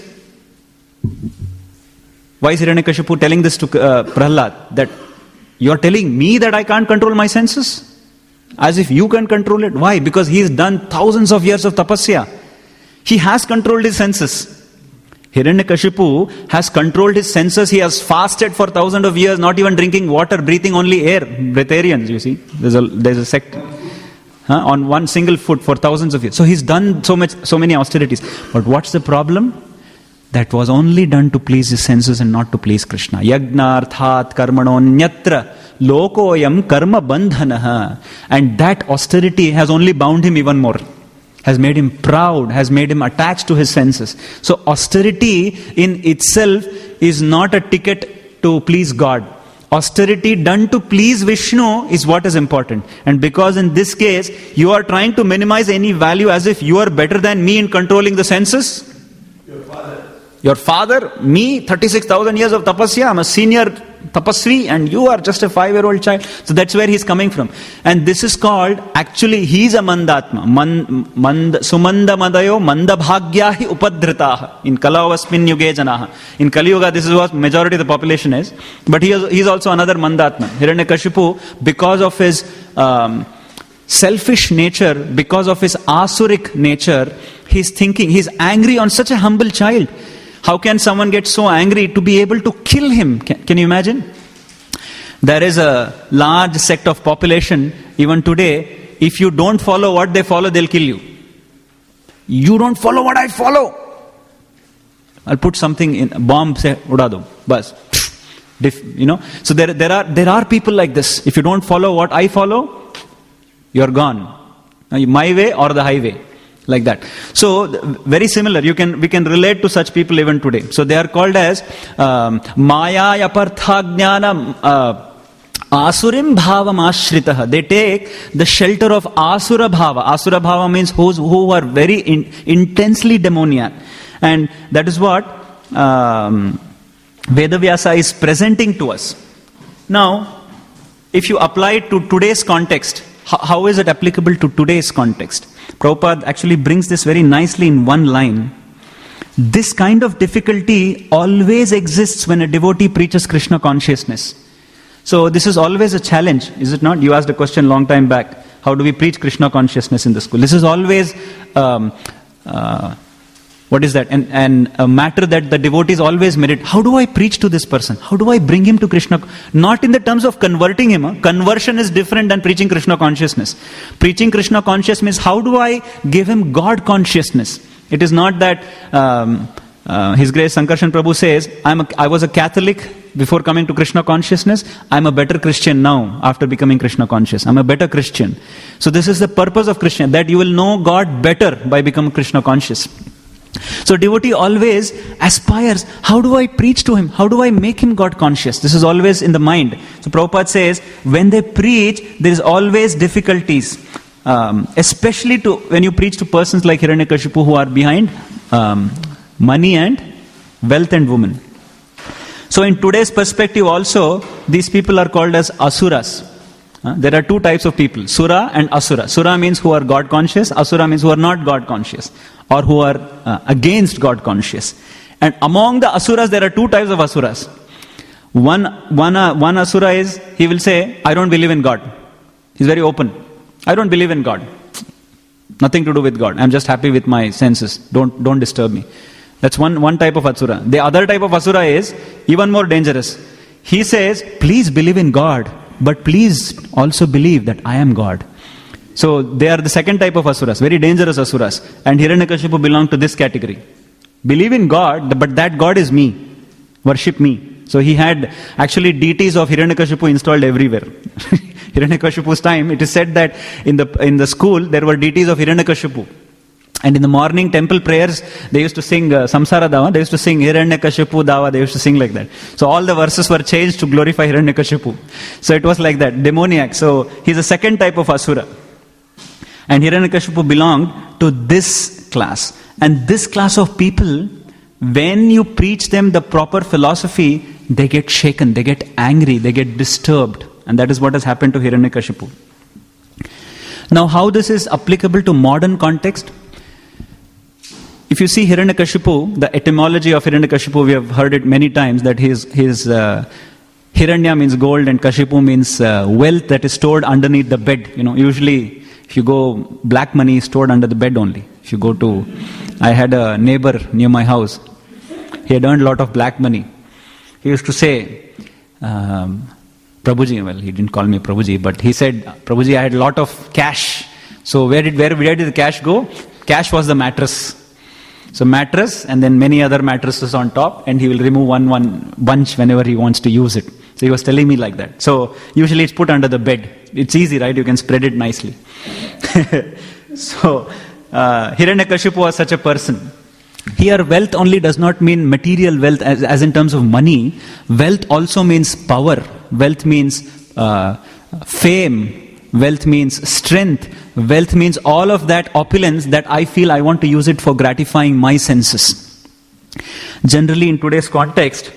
Why is Hiranyakashipu telling this to uh, Prahlad? That you are telling me that I can't control my senses? As if you can control it. Why? Because he has done thousands of years of tapasya. He has controlled his senses. Hiranyakashipu has controlled his senses. He has fasted for thousands of years, not even drinking water, breathing only air. Breatharians, you see. There's a, there's a sect huh, on one single foot for thousands of years. So he's done so much, so many austerities. But what's the problem? That was only done to please his senses and not to please Krishna. Yagna arthat karmano nyatra lokoyam karma bandhanaha. And that austerity has only bound him even more. Has made him proud, has made him attached to his senses. So austerity in itself is not a ticket to please God. Austerity done to please Vishnu is what is important. And because in this case, you are trying to minimize any value as if you are better than me in controlling the senses. Your father. Your father, me, thirty-six thousand years of tapasya, I'm a senior tapasvi, and you are just a five-year-old child. So that's where he's coming from. And this is called, actually, he's a mandatma. Man, mand, sumanda madayo mandabhagyahi upadhritaha. In kalavasmin yuge janaha. In Kali Yuga, this is what majority of the population is. But he is, he's also another mandatma. Hiranyakashipu, because of his um, selfish nature, because of his asuric nature, he's thinking, he's angry on such a humble child. How can someone get so angry to be able to kill him? Can, can you imagine? There is a large sect of population, even today, if you don't follow what they follow, they'll kill you. You don't follow what I follow. I'll put something in, a bomb, say, udado, bas. You know, so there, there are there are people like this. If you don't follow what I follow, you're gone. My way or the highway. Like that. So, very similar. You can, we can relate to such people even today. So, they are called as um, Maya Yaparthajnana uh, Asurim Bhavam Ashritaha. They take the shelter of Asura Bhava. Asura Bhava means who's, who are very in, intensely demoniac. And that is what um, Vedavyasa is presenting to us. Now, if you apply it to today's context, how, how is it applicable to today's context? Prabhupada actually brings this very nicely in one line. This kind of difficulty always exists when a devotee preaches Krishna consciousness. So this is always a challenge, is it not? You asked a question long time back. How do we preach Krishna consciousness in the school? This is always, um, uh, what is that? And, and a matter that the devotees always meditate. How do I preach to this person? How do I bring him to Krishna? Not in the terms of converting him. Huh? Conversion is different than preaching Krishna consciousness. Preaching Krishna consciousness means how do I give him God consciousness? It is not that um, uh, His Grace Sankarshan Prabhu says, I'm a, I was a Catholic before coming to Krishna consciousness. I'm a better Christian now after becoming Krishna conscious. I'm a better Christian. So this is the purpose of Christian, that you will know God better by becoming Krishna conscious. So devotee always aspires, how do I preach to him? How do I make him God conscious? This is always in the mind. So Prabhupada says, when they preach, there is always difficulties. Um, especially to when you preach to persons like Hiranyakashipu who are behind um, money and wealth and women. So in today's perspective also, these people are called as asuras. Uh, there are two types of people, Sura and Asura. Sura means who are God conscious, Asura means who are not God conscious, or who are uh, against God conscious. And among the Asuras, there are two types of Asuras. One, one, uh, one Asura is, he will say, I don't believe in God. He's very open. I don't believe in God. Nothing to do with God. I'm just happy with my senses. Don't, don't disturb me. That's one, one type of Asura. The other type of Asura is even more dangerous. He says, please believe in God, but please also believe that I am God. So they are the second type of Asuras, very dangerous Asuras. And Hiranyakashipu belong to this category. Believe in God, but that God is me. Worship me. So he had actually deities of Hiranyakashipu installed everywhere. Hiranyakashipu's time, it is said that in the in the school there were deities of Hiranyakashipu. And in the morning temple prayers, they used to sing uh, Samsara Dava, they used to sing Hiranyakashipu Dava, they used to sing like that. So all the verses were changed to glorify Hiranyakashipu. So it was like that, demoniac. So he's a second type of Asura. And Hiranyakashipu belonged to this class. And this class of people, when you preach them the proper philosophy, they get shaken, they get angry, they get disturbed. And that is what has happened to Hiranyakashipu. Now how this is applicable to modern context? If you see Hiranyakashipu, the etymology of Hiranyakashipu, we have heard it many times, that his, his uh, Hiranya means gold and Kashipu means uh, wealth that is stored underneath the bed. You know, usually if you go, black money is stored under the bed only. If you go to, I had a neighbor near my house. He had earned a lot of black money. He used to say, um, Prabhuji, well, he didn't call me Prabhuji, but he said, Prabhuji, I had a lot of cash. So where did, where, where did the cash go? Cash was the mattress. So mattress and then many other mattresses on top, and he will remove one one bunch whenever he wants to use it. So he was telling me like that. So usually it's put under the bed. It's easy, right? You can spread it nicely. So uh, Hiranyakashipu was such a person. Here wealth only does not mean material wealth as, as in terms of money. Wealth also means power. Wealth means uh, fame. Wealth means strength. Wealth means all of that opulence that I feel I want to use it for gratifying my senses. Generally, in today's context,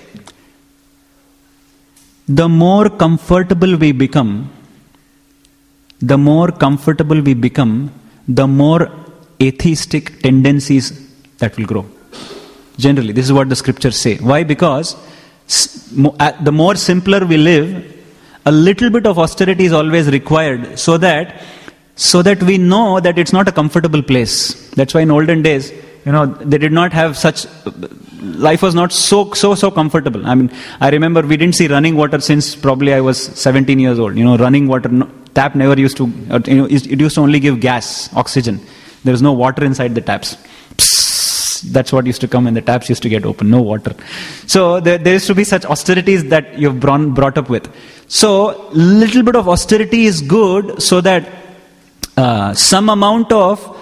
the more comfortable we become, the more comfortable we become, the more atheistic tendencies that will grow. Generally, this is what the scriptures say. Why? Because the more simpler we live, a little bit of austerity is always required, so that so that we know that it's not a comfortable place. That's why in olden days, you know, they did not have such, life was not so, so, so comfortable. I mean, I remember we didn't see running water since probably I was seventeen years old. You know, running water, no, tap never used to, you know, it used to only give gas, oxygen. There was no water inside the taps. Psst, that's what used to come when the taps used to get open, no water. So there, there used to be such austerities that you've brought up with. So little bit of austerity is good, so that uh, some amount of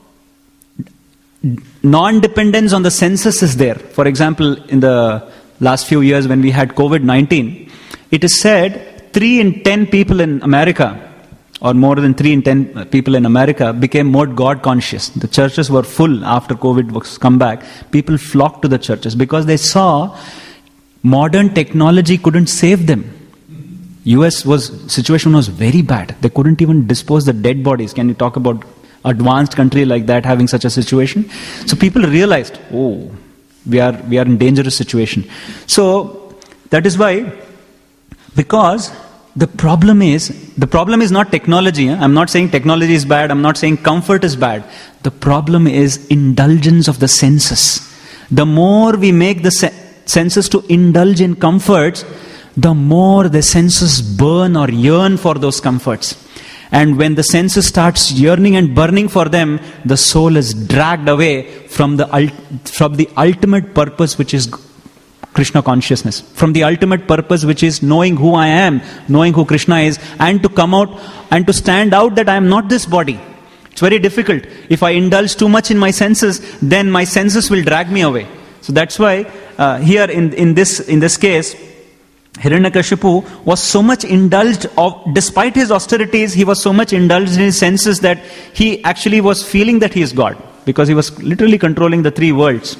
non-dependence on the senses is there. For example, in the last few years when we had covid nineteen, it is said three in ten people in America, or more than three in ten people in America, became more God conscious. The churches were full after COVID was come back. People flocked to the churches because they saw modern technology couldn't save them. U S was situation was very bad. They couldn't even dispose the dead bodies. Can you talk about advanced country like that having such a situation? So people realized, oh, we are we are in dangerous situation. So that is why, because the problem is, the problem is not technology. Eh? I'm not saying technology is bad. I'm not saying comfort is bad. The problem is indulgence of the senses. The more we make the se- senses to indulge in comforts, the more the senses burn or yearn for those comforts. And when the senses starts yearning and burning for them, the soul is dragged away from the from the ultimate purpose, which is Krishna consciousness. From the ultimate purpose, which is knowing who I am, knowing who Krishna is, and to come out and to stand out that I am not this body. It's very difficult. If I indulge too much in my senses, then my senses will drag me away. So that's why uh, here in, in this in this case, Hiranyakashipu was so much indulged of, despite his austerities, he was so much indulged in his senses that he actually was feeling that he is God, because he was literally controlling the three worlds.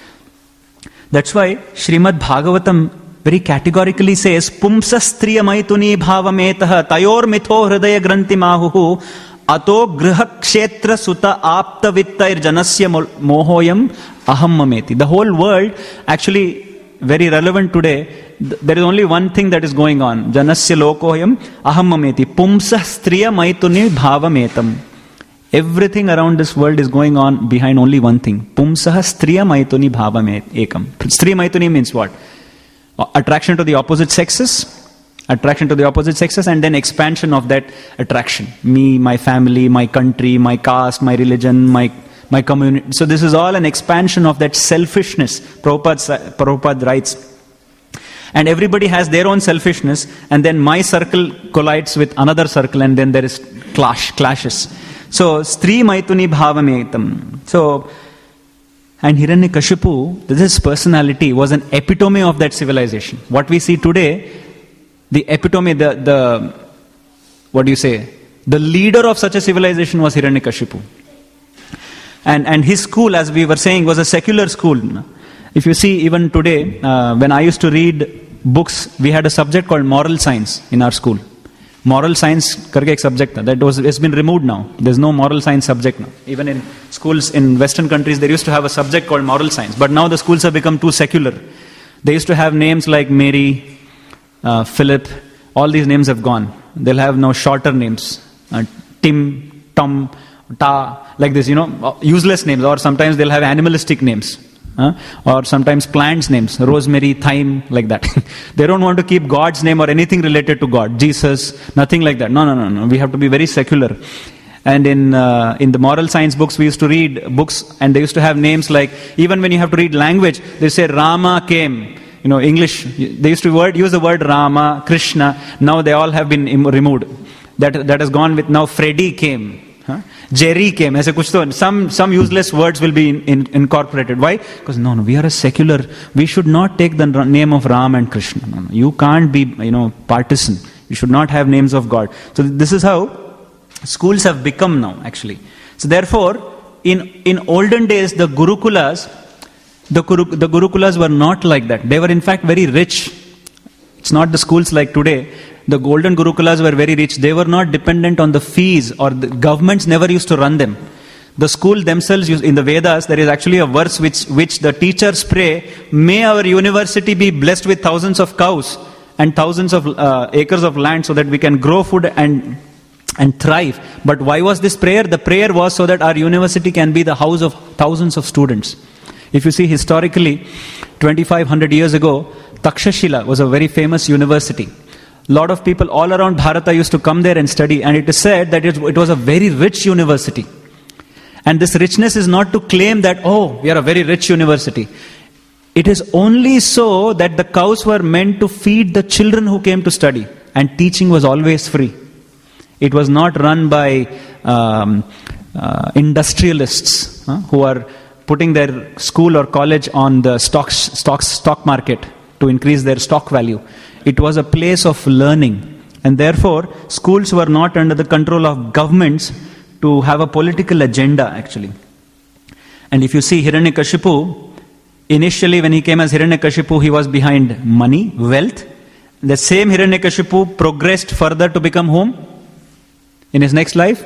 That's why Srimad Bhagavatam very categorically says, Pumsastriya maituni bhavametaha tayor mitho hridaya granti mahuhu ato griha kshetra suta apta vittair janasya mohoyam aham mameti. The whole world, actually very relevant today, there is only one thing that is going on. Janasya lokoyam aham mameti. Pumsastriya maituni bhavametam. Everything around this world is going on behind only one thing. Pumsaha striya maituni bhavam ekam. Striya maituni means what? Attraction to the opposite sexes. Attraction to the opposite sexes, and then expansion of that attraction. Me, my family, my country, my caste, my religion, my my community. So this is all an expansion of that selfishness. Prabhupada, Prabhupada writes, and everybody has their own selfishness, and then my circle collides with another circle, and then there is clash, clashes. So, Stri Maituni Bhavametam. So, and Hiranyakashipu, this personality was an epitome of that civilization. What we see today, the epitome, the, the what do you say, the leader of such a civilization was Hiranyakashipu. And, and his school, as we were saying, was a secular school. If you see, even today, uh, when I used to read books, we had a subject called moral science in our school. Moral science karke ek subject tha. That was, it's been removed now. There's no moral science subject now. Even in schools in Western countries, they used to have a subject called moral science. But now the schools have become too secular. They used to have names like Mary, uh, Philip. All these names have gone. They'll have now shorter names. Uh, Tim, Tom, Ta, like this, you know, useless names. Or sometimes they'll have animalistic names. Uh, or sometimes plants names, rosemary, thyme, like that. They don't want to keep God's name or anything related to God, Jesus, nothing like that. No, no, no, no. We have to be very secular. And in uh, in the moral science books, we used to read books, and they used to have names like, even when you have to read language, they say Rama came. You know, English, they used to word, use the word Rama, Krishna. Now they all have been removed. That that has gone with now Freddy came. Huh? Jerry came. ऐसे कुछ तो some some useless words will be in, in, incorporated. Why? Because no, no, we are a secular. We should not take the name of Ram and Krishna. No, no, you can't be, you know, partisan. You should not have names of God. So this is how schools have become now, actually. So therefore, in in olden days, the Gurukulas, the Guru, the Gurukulas were not like that. They were in fact very rich. It's not the schools like today. The golden Gurukulas were very rich. They were not dependent on the fees, or the governments never used to run them. The school themselves, used, in the Vedas, there is actually a verse which, which the teachers pray, may our university be blessed with thousands of cows and thousands of uh, acres of land so that we can grow food and, and thrive. But why was this prayer? The prayer was so that our university can be the house of thousands of students. If you see historically, twenty-five hundred years ago, Takshashila was a very famous university. A lot of people all around Bharata used to come there and study, and it is said that it, it was a very rich university. And this richness is not to claim that, oh, we are a very rich university. It is only so that the cows were meant to feed the children who came to study, and teaching was always free. It was not run by um, uh, industrialists huh, who are putting their school or college on the stock, stock, stock market to increase their stock value. It was a place of learning, and therefore schools were not under the control of governments to have a political agenda, actually. And if you see Hiranyakashipu, initially when he came as Hiranyakashipu, he was behind money, wealth. The same Hiranyakashipu progressed further to become whom? In his next life,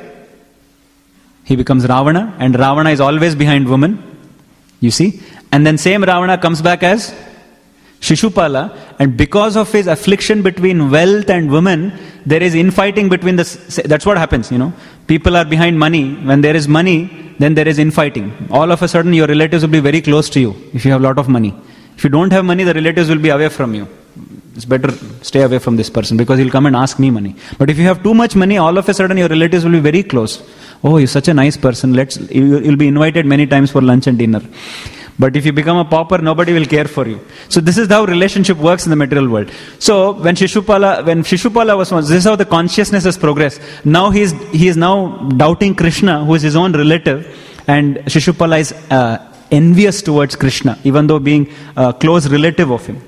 he becomes Ravana, and Ravana is always behind women, you see. And then same Ravana comes back as Shishupala, and because of his affliction between wealth and women, there is infighting between the... That's what happens, you know. People are behind money. When there is money, then there is infighting. All of a sudden, your relatives will be very close to you if you have a lot of money. If you don't have money, the relatives will be away from you. It's better stay away from this person because he'll come and ask me money. But if you have too much money, all of a sudden your relatives will be very close. Oh, you're such a nice person. Let's. You'll be invited many times for lunch and dinner. But if you become a pauper, nobody will care for you. So this is how relationship works in the material world. So when Shishupala, when Shishupala was, this is how the consciousness has progressed. Now he is he is now doubting Krishna, who is his own relative, and Shishupala is uh, envious towards Krishna, even though being a close relative of him.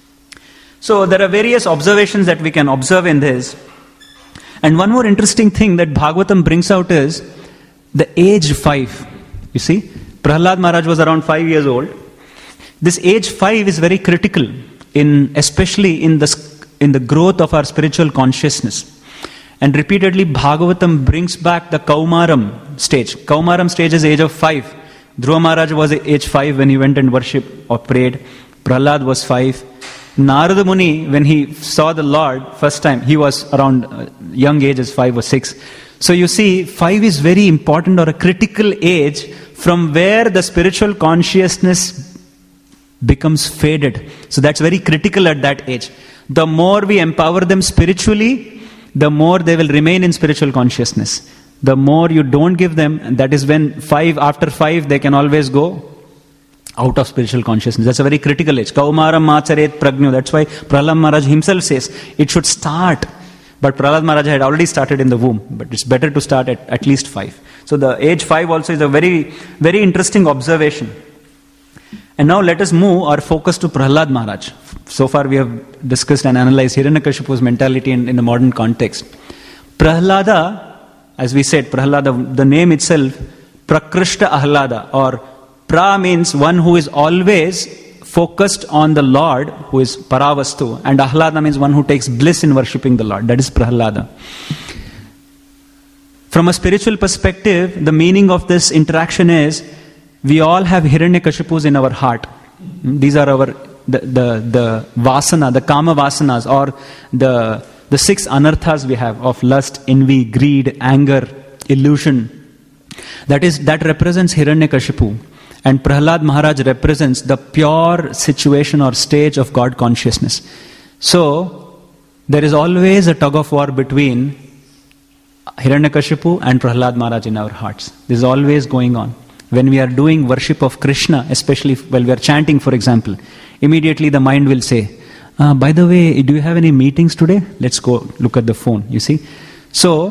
So there are various observations that we can observe in this. And one more interesting thing that Bhagavatam brings out is the age five. You see? Prahlad Maharaj was around five years old. This age five is very critical, in especially in the in the growth of our spiritual consciousness. And repeatedly, Bhagavatam brings back the Kaumaram stage. Kaumaram stage is age of five. Dhruva Maharaj was age five when he went and worshipped or prayed. Prahlad was five. Narada Muni, when he saw the Lord first time, he was around uh, young age as five or six. So you see, five is very important, or a critical age from where the spiritual consciousness becomes faded. So that's very critical at that age. The more we empower them spiritually, the more they will remain in spiritual consciousness. The more you don't give them, and that is when five, after five, they can always go out of spiritual consciousness. That's a very critical age. Kaumaram macharet pragnu. That's why Prahlad Maharaj himself says it should start. But Prahlad Maharaj had already started in the womb. But it's better to start at at least five. So the age five also is a very, very interesting observation. And now let us move our focus to Prahlad Maharaj. So far we have discussed and analyzed Hiranyakashipu's mentality in, in the modern context. Prahlada, as we said, Prahlada, the name itself, Prakrishta Ahlada, or Pra means one who is always focused on the Lord, who is Paravastu, and Ahlada means one who takes bliss in worshipping the Lord. That is Prahlada. From a spiritual perspective, the meaning of this interaction is we all have Hiranyakashipus in our heart. These are our the the, the vasana, the kama vasanas, or the the six anarthas we have of lust, envy, greed, anger, illusion. That is that represents Hiranyakashipu. And Prahlad Maharaj represents the pure situation or stage of God consciousness. So, there is always a tug of war between Hiranyakashipu and Prahlad Maharaj in our hearts. This is always going on. When we are doing worship of Krishna, especially while we are chanting, for example, immediately the mind will say, uh, by the way, do you have any meetings today? Let's go look at the phone, you see. So,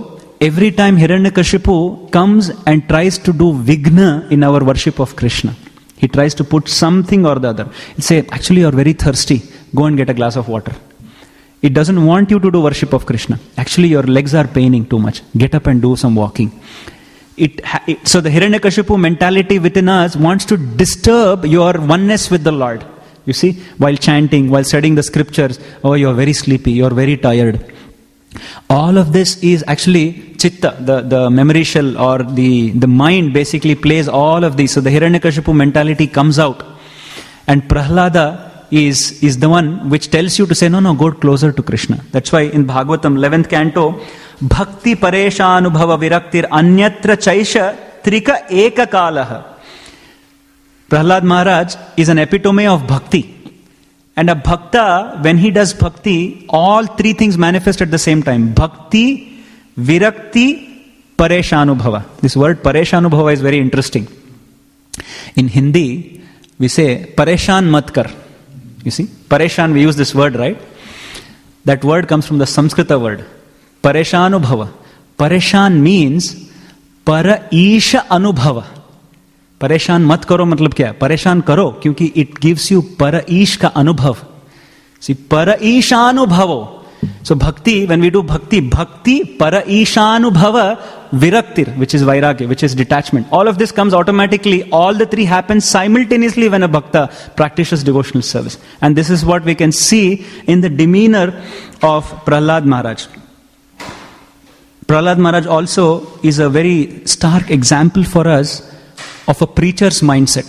every time Hiranyakashipu comes and tries to do vigna in our worship of Krishna. He tries to put something or the other. He'll say, actually you're very thirsty. Go and get a glass of water. It doesn't want you to do worship of Krishna. Actually your legs are paining too much. Get up and do some walking. It, it So the Hiranyakashipu mentality within us wants to disturb your oneness with the Lord. You see, while chanting, while studying the scriptures, oh, you're very sleepy, you're very tired. All of this is actually chitta, the, the memory shell or the, the mind basically plays all of these. So the Hiranyakashipu mentality comes out. And Prahlada is, is the one which tells you to say, no, no, go closer to Krishna. That's why in Bhagavatam, eleventh canto, Bhakti Paresha Anubhava Viraktir Anyatra Chaisha Trika Eka Kalaha. Prahlad Maharaj is an epitome of bhakti. And a bhakta, when he does bhakti, all three things manifest at the same time. Bhakti, virakti, pareshanubhava. This word pareshanubhava is very interesting. In Hindi, we say pareshan mat kar. You see, pareshan, we use this word, right? That word comes from the Samskrita word. Pareshanubhava. Pareshan means para isha anubhava. परेशान मत करो मतलब क्या है? परेशान करो क्योंकि it gives you पर ईश का अनुभव. सी पर ईशानुभवो. So bhakti, when we do bhakti, bhakti para ishanubhava viraktir, which is vairagya, which is detachment. All of this comes automatically. All the three happen simultaneously when a bhakta practices devotional service. And this is what we can see in the demeanor of Prahlad Maharaj. Prahlad Maharaj also is a very stark example for us of a preacher's mindset.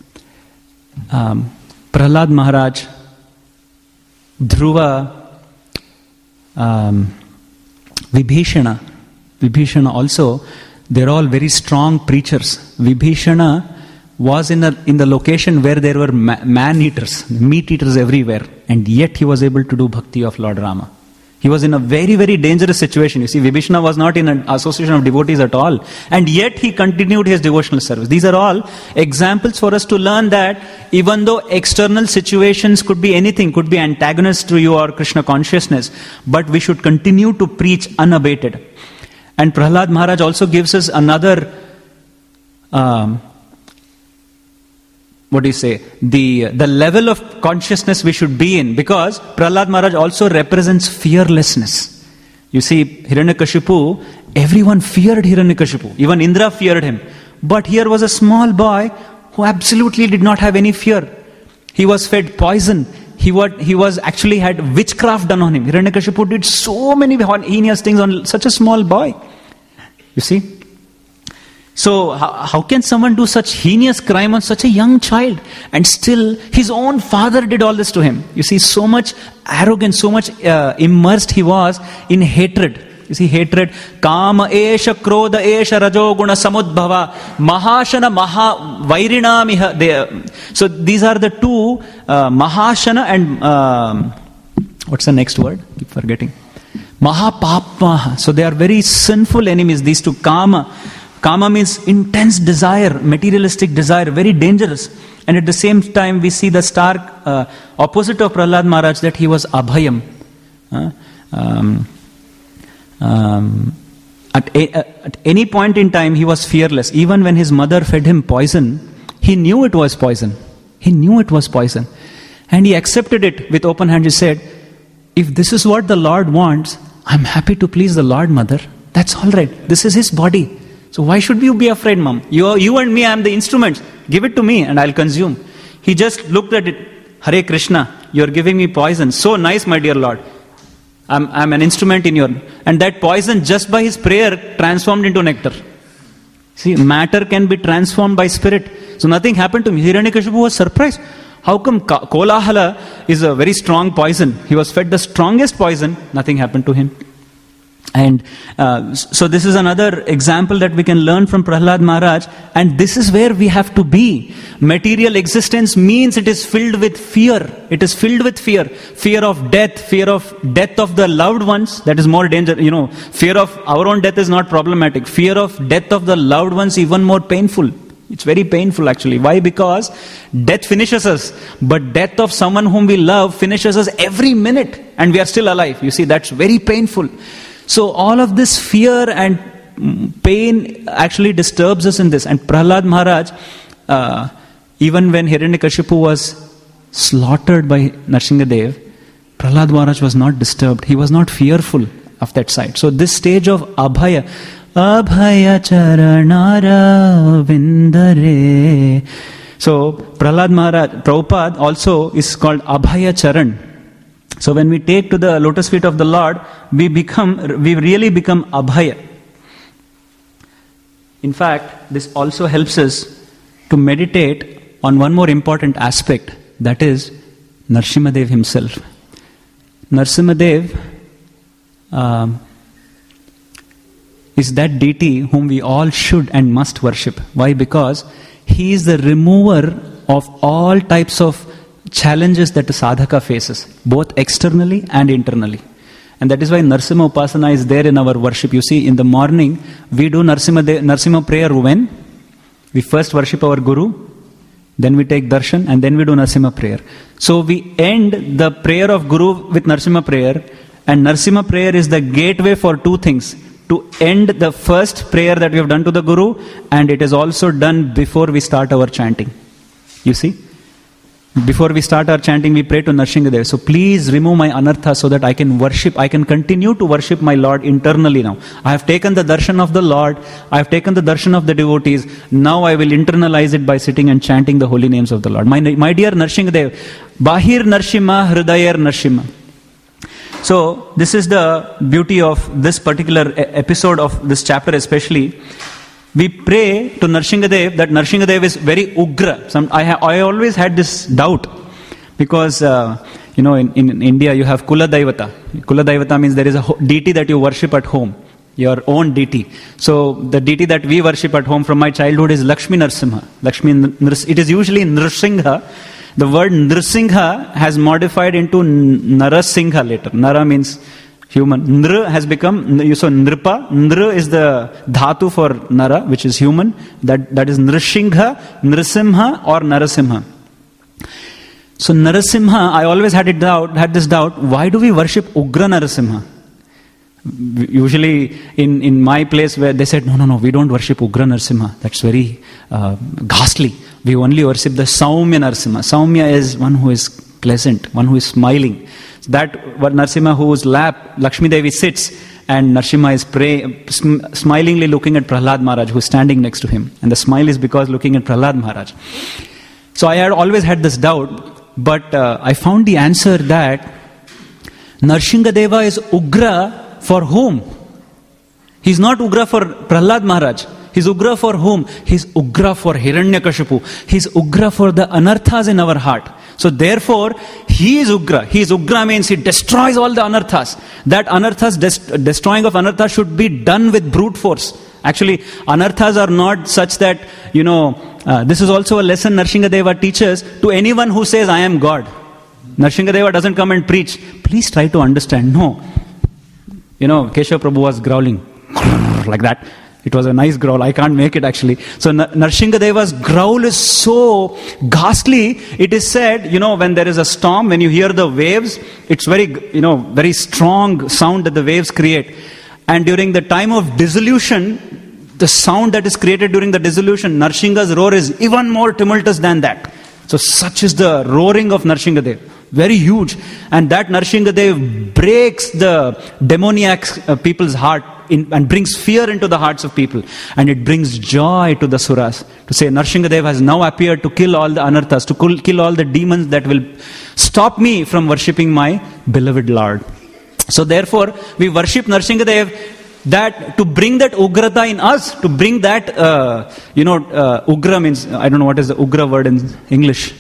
Um, Prahlad Maharaj, Dhruva, um, Vibhishana, Vibhishana also, they're all very strong preachers. Vibhishana was in a, in the location where there were ma- man-eaters, meat-eaters everywhere, and yet he was able to do bhakti of Lord Rama. He was in a very, very dangerous situation. You see, Vibhishana was not in an association of devotees at all. And yet he continued his devotional service. These are all examples for us to learn that even though external situations could be anything, could be antagonists to your Krishna consciousness, but we should continue to preach unabated. And Prahlad Maharaj also gives us another, um, what do you say, the, the level of consciousness we should be in, because Prahlad Maharaj also represents fearlessness. You see, Hiranyakashipu, everyone feared Hiranyakashipu. Even Indra feared him. But here was a small boy who absolutely did not have any fear. He was fed poison. He, what, he was actually had witchcraft done on him. Hiranyakashipu did so many heinous things on such a small boy. You see? So how, how can someone do such heinous crime on such a young child? And still his own father did all this to him. You see, so much arrogance, so much uh, immersed he was in hatred. You see, hatred. Kama esha krodha esha rajoguna samudbhava mahashana maha vairinamiha. So these are the two, uh, mahashana and um, what's the next word? Keep forgetting. Mahapapma. So they are very sinful enemies, these two. Kama. Kama means intense desire, materialistic desire, very dangerous. And at the same time, we see the stark uh, opposite of Prahlad Maharaj, that he was abhayam. Uh, um, um, at, a, at any point in time, he was fearless. Even when his mother fed him poison, he knew it was poison. He knew it was poison. And he accepted it with open hands. He said, if this is what the Lord wants, I'm happy to please the Lord, mother. That's all right. This is his body. So why should you be afraid, mom? You, you and me, I am the instruments. Give it to me and I'll consume. He just looked at it. Hare Krishna, you're giving me poison. So nice, my dear Lord. I'm, I'm an instrument in your... And that poison, just by his prayer, transformed into nectar. See, matter can be transformed by spirit. So nothing happened to me. Hiranyakashipu was surprised. How come Kolahala is a very strong poison? He was fed the strongest poison. Nothing happened to him. And uh, so this is another example that we can learn from Prahlad Maharaj, and this is where we have to be. Material existence means it is filled with fear. It is filled with fear. Fear of death, fear of death of the loved ones, that is more danger. You know, fear of our own death is not problematic. Fear of death of the loved ones even more painful. It's very painful actually. Why? Because death finishes us, but death of someone whom we love finishes us every minute, and we are still alive. You see, that's very painful. So all of this fear and pain actually disturbs us in this. And Prahlad Maharaj, uh, even when Hiranyakashipu was slaughtered by Nrsingadev, Prahlad Maharaj was not disturbed. He was not fearful of that sight. So this stage of Abhaya, Abhaya Charanara Vindare. So Prahlad Maharaj, Prabhupada also is called Abhaya Charan. So when we take to the lotus feet of the Lord, we become, we really become Abhaya. In fact, this also helps us to meditate on one more important aspect, that is Nrsimhadev himself. Nrsimhadev um, is that deity whom we all should and must worship. Why? Because he is the remover of all types of challenges that the sadhaka faces, both externally and internally. And that is why Narsimha Upasana is there in our worship. You see, in the morning, we do Narsimha, de- Narsimha prayer when? We first worship our Guru, then we take darshan, and then we do Narsimha prayer. So we end the prayer of Guru with Narsimha prayer, and Narsimha prayer is the gateway for two things. To end the first prayer that we have done to the Guru, and it is also done before we start our chanting. You see? Before we start our chanting, we pray to Nrsingadev. So please remove my anartha so that I can worship, I can continue to worship my Lord internally now. I have taken the darshan of the Lord, I have taken the darshan of the devotees. Now I will internalize it by sitting and chanting the holy names of the Lord. My, my dear Nrsingadev, Bahir Narshima, Hridayar Narshima. So this is the beauty of this particular episode of this chapter especially. We pray to Nrsingadev that Nrsingadev is very ugra. Some, I, ha, I always had this doubt because, uh, you know, in, in India you have Kula Daivata. Kula Daivata means there is a deity that you worship at home, your own deity. So the deity that we worship at home from my childhood is Lakshmi Narsimha. Lakshmi, Nrs, it is usually Nrsingha. The word Nrsingha has modified into Narasingha later. Nara means human. Nr has become, so Nripa. Nr is the dhatu for Nara, which is human. That, that is Nrishingha, Nrisimha or Narasimha. So Narasimha, I always had it doubt, had this doubt, why do we worship Ugra Narasimha? Usually in, in my place where they said, no, no, no, we don't worship Ugra Narasimha. That's very uh, ghastly. We only worship the Saumya Narasimha. Saumya is one who is pleasant, one who is smiling. That Narasimha whose lap Lakshmi Devi sits and Narasimha is pray, sm- smilingly looking at Prahlad Maharaj who is standing next to him. And the smile is because looking at Prahlad Maharaj. So I had always had this doubt, but uh, I found the answer that Nrsingadeva is Ugra for whom? He's not Ugra for Prahlad Maharaj. He's Ugra for whom? He's Ugra for Hiranyakashipu. He's Ugra for the anarthas in our heart. So therefore, he is Ugra. He is Ugra means he destroys all the anarthas. That anarthas, des- destroying of anarthas should be done with brute force. Actually, anarthas are not such that, you know, uh, this is also a lesson Nrsingadeva teaches to anyone who says, I am God. Nrsingadeva doesn't come and preach. Please try to understand. No. You know, Keshav Prabhu was growling like that. It was a nice growl. I can't make it actually. So Nrsingadeva's growl is so ghastly. It is said, you know, when there is a storm, when you hear the waves, it's very, you know, very strong sound that the waves create. And during the time of dissolution, the sound that is created during the dissolution, Narsingha's roar is even more tumultuous than that. So such is the roaring of Nrsingadev. Very huge. And that Nrsingadev breaks the demoniac uh, people's heart in, and brings fear into the hearts of people. And it brings joy to the suras. To say Nrsingadev has now appeared to kill all the anarthas, to kill, kill all the demons that will stop me from worshipping my beloved Lord. So therefore, we worship Nrsingadev that to bring that ugrata in us, to bring that, uh, you know, uh, ugra means, I don't know what is the ugra word in English.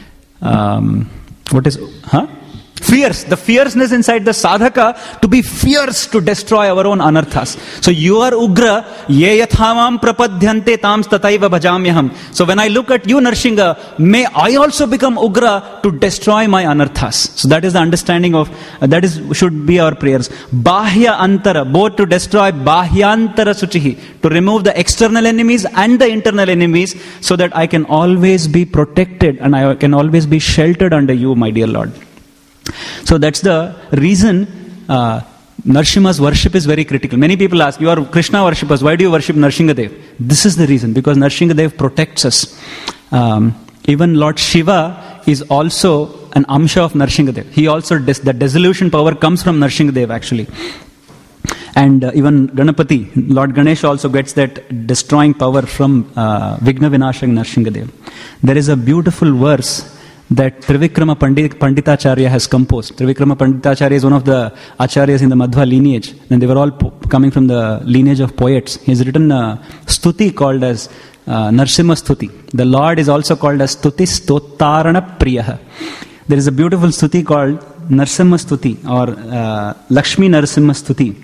Um, what is, huh? Fierce, the fierceness inside the sadhaka to be fierce to destroy our own anarthas. So you are ugra, ye yathamam prapadhyante tams tataiva bhajamyaham. So when I look at you, Narsingha, may I also become ugra to destroy my anarthas. So that is the understanding of, uh, that is should be our prayers. Bahya antara, both to destroy bahyantara suchihi, to remove the external enemies and the internal enemies, so that I can always be protected and I can always be sheltered under you, my dear Lord. So that's the reason uh, Narsimha's worship is very critical. Many people ask, you are Krishna worshippers, why do you worship Narsingadev? This is the reason, because Narsingadev protects us. Um, even Lord Shiva is also an amsha of Narsingadev. He also, des- the dissolution power comes from Narsingadev actually. And uh, even Ganapati, Lord Ganesh also gets that destroying power from uh, Vigna Vinashak Narsingadev. There is a beautiful verse that Trivikrama Pandit, Panditacharya has composed. Trivikrama Panditacharya is one of the acharyas in the Madhva lineage. And they were all po- coming from the lineage of poets. He has written a stuti called as uh, Narsimha Stuti. The Lord is also called as Stuti Stottarana Priyaha. There is a beautiful stuti called Narsimha Stuti or uh, Lakshmi Narsimha Stuti.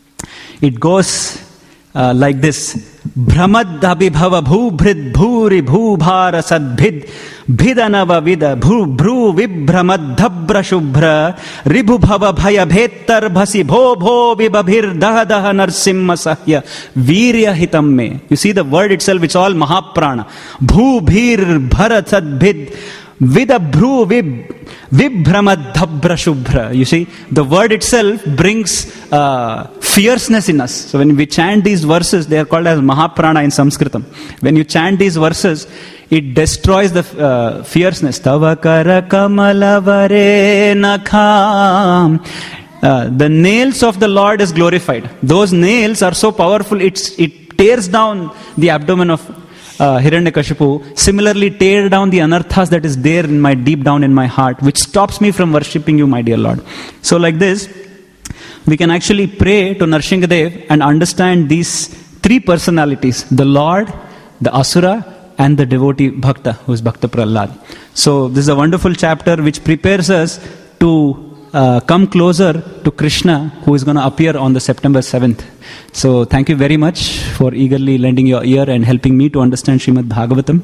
It goes uh, like this. Brahmad abhibhava bhubhrid bhuri bhubhara sadbhid bhidanava vida bhu bhru vibhramad dhabra shubhra ribhu bhava bhaya bhettar bhasi bho bho vibabhir daha daha narsimha sahya virya hitam me. You see the word itself, it's all Mahaprana. Bhu bhir bharat sadbhid vida bhru vib vibhramad dhabra shubhra. You see, the word itself brings uh, fierceness in us. So when we chant these verses, they are called as Mahaprana in Sanskritam. When you chant these verses, it destroys the uh, fierceness. Tavakara kamala vare nakham. Uh, the nails of the Lord is glorified. Those nails are so powerful, it's, it tears down the abdomen of Uh, Hiranyakashipu. Similarly, tear down the anarthas that is there in my deep down in my heart, which stops me from worshipping you, my dear Lord. So like this, we can actually pray to Narsingadev and understand these three personalities, the Lord, the Asura, and the devotee Bhakta, who is Bhakta Prahlad. So this is a wonderful chapter which prepares us to uh, come closer to Krishna, who is going to appear on the September seventh. So thank you very much for eagerly lending your ear and helping me to understand Srimad Bhagavatam.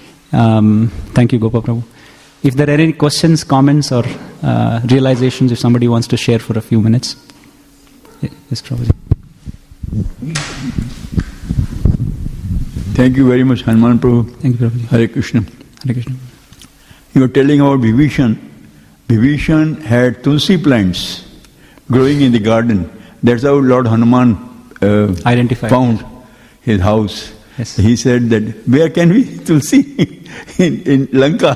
Um, thank you, Gopa Prabhu. If there are any questions, comments, or uh, realizations, if somebody wants to share for a few minutes. Yes, Prabhuji. Thank you very much, Hanuman Prabhu. Thank you, Prabhuji. Hare Krishna. Hare Krishna. You were telling about Vibhishan. Vibhishan had tulsi plants growing in the garden. That's how Lord Hanuman uh, Identified. found his house. Yes. He said that, where can we tulsi? in, in Lanka.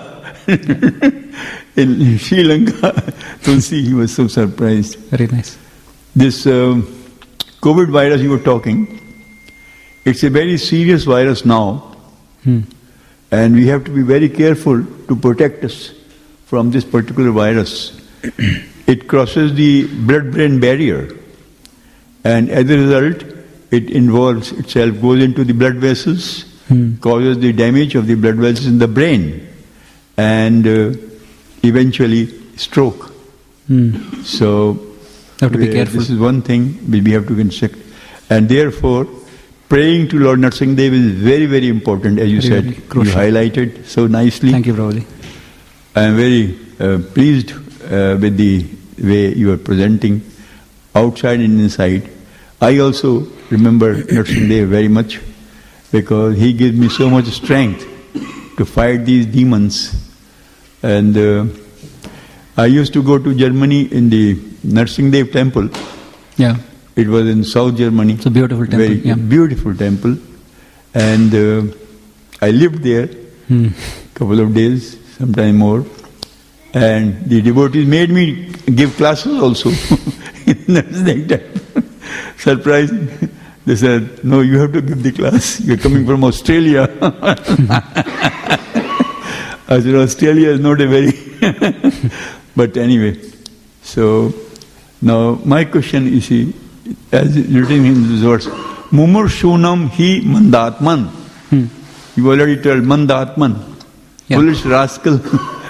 in Sri Lanka, tulsi. He was so surprised. Very nice. This uh, COVID virus you were talking, it's a very serious virus now. Hmm. And we have to be very careful to protect us from this particular virus. It crosses the blood-brain barrier. And as a result, it involves itself, goes into the blood vessels, hmm. causes the damage of the blood vessels in the brain, and uh, eventually stroke. Hmm. So, have to be careful. This is one thing we have to consider. And therefore, praying to Lord Narsingadev is very, very important, as you very, said. Very crucial. You highlighted so nicely. Thank you, Prabhuji. I am very uh, pleased uh, with the way you are presenting, outside and inside. I also remember Narsingadev very much, because he gives me so much strength to fight these demons. And uh, I used to go to Germany in the Narsingadev temple. Yeah. It was in South Germany. It's a beautiful temple. Very yeah. beautiful temple. And uh, I lived there a hmm. couple of days, sometime more. And the devotees made me give classes also in Narsingadev temple. Surprising. They said, no, you have to give the class. You're coming from Australia. I said, Australia is not a very... But anyway, so now my question is, as written in this verse, Mumurshunam hi mandatman. Hmm. You already told mandatman. Yeah. Foolish rascal.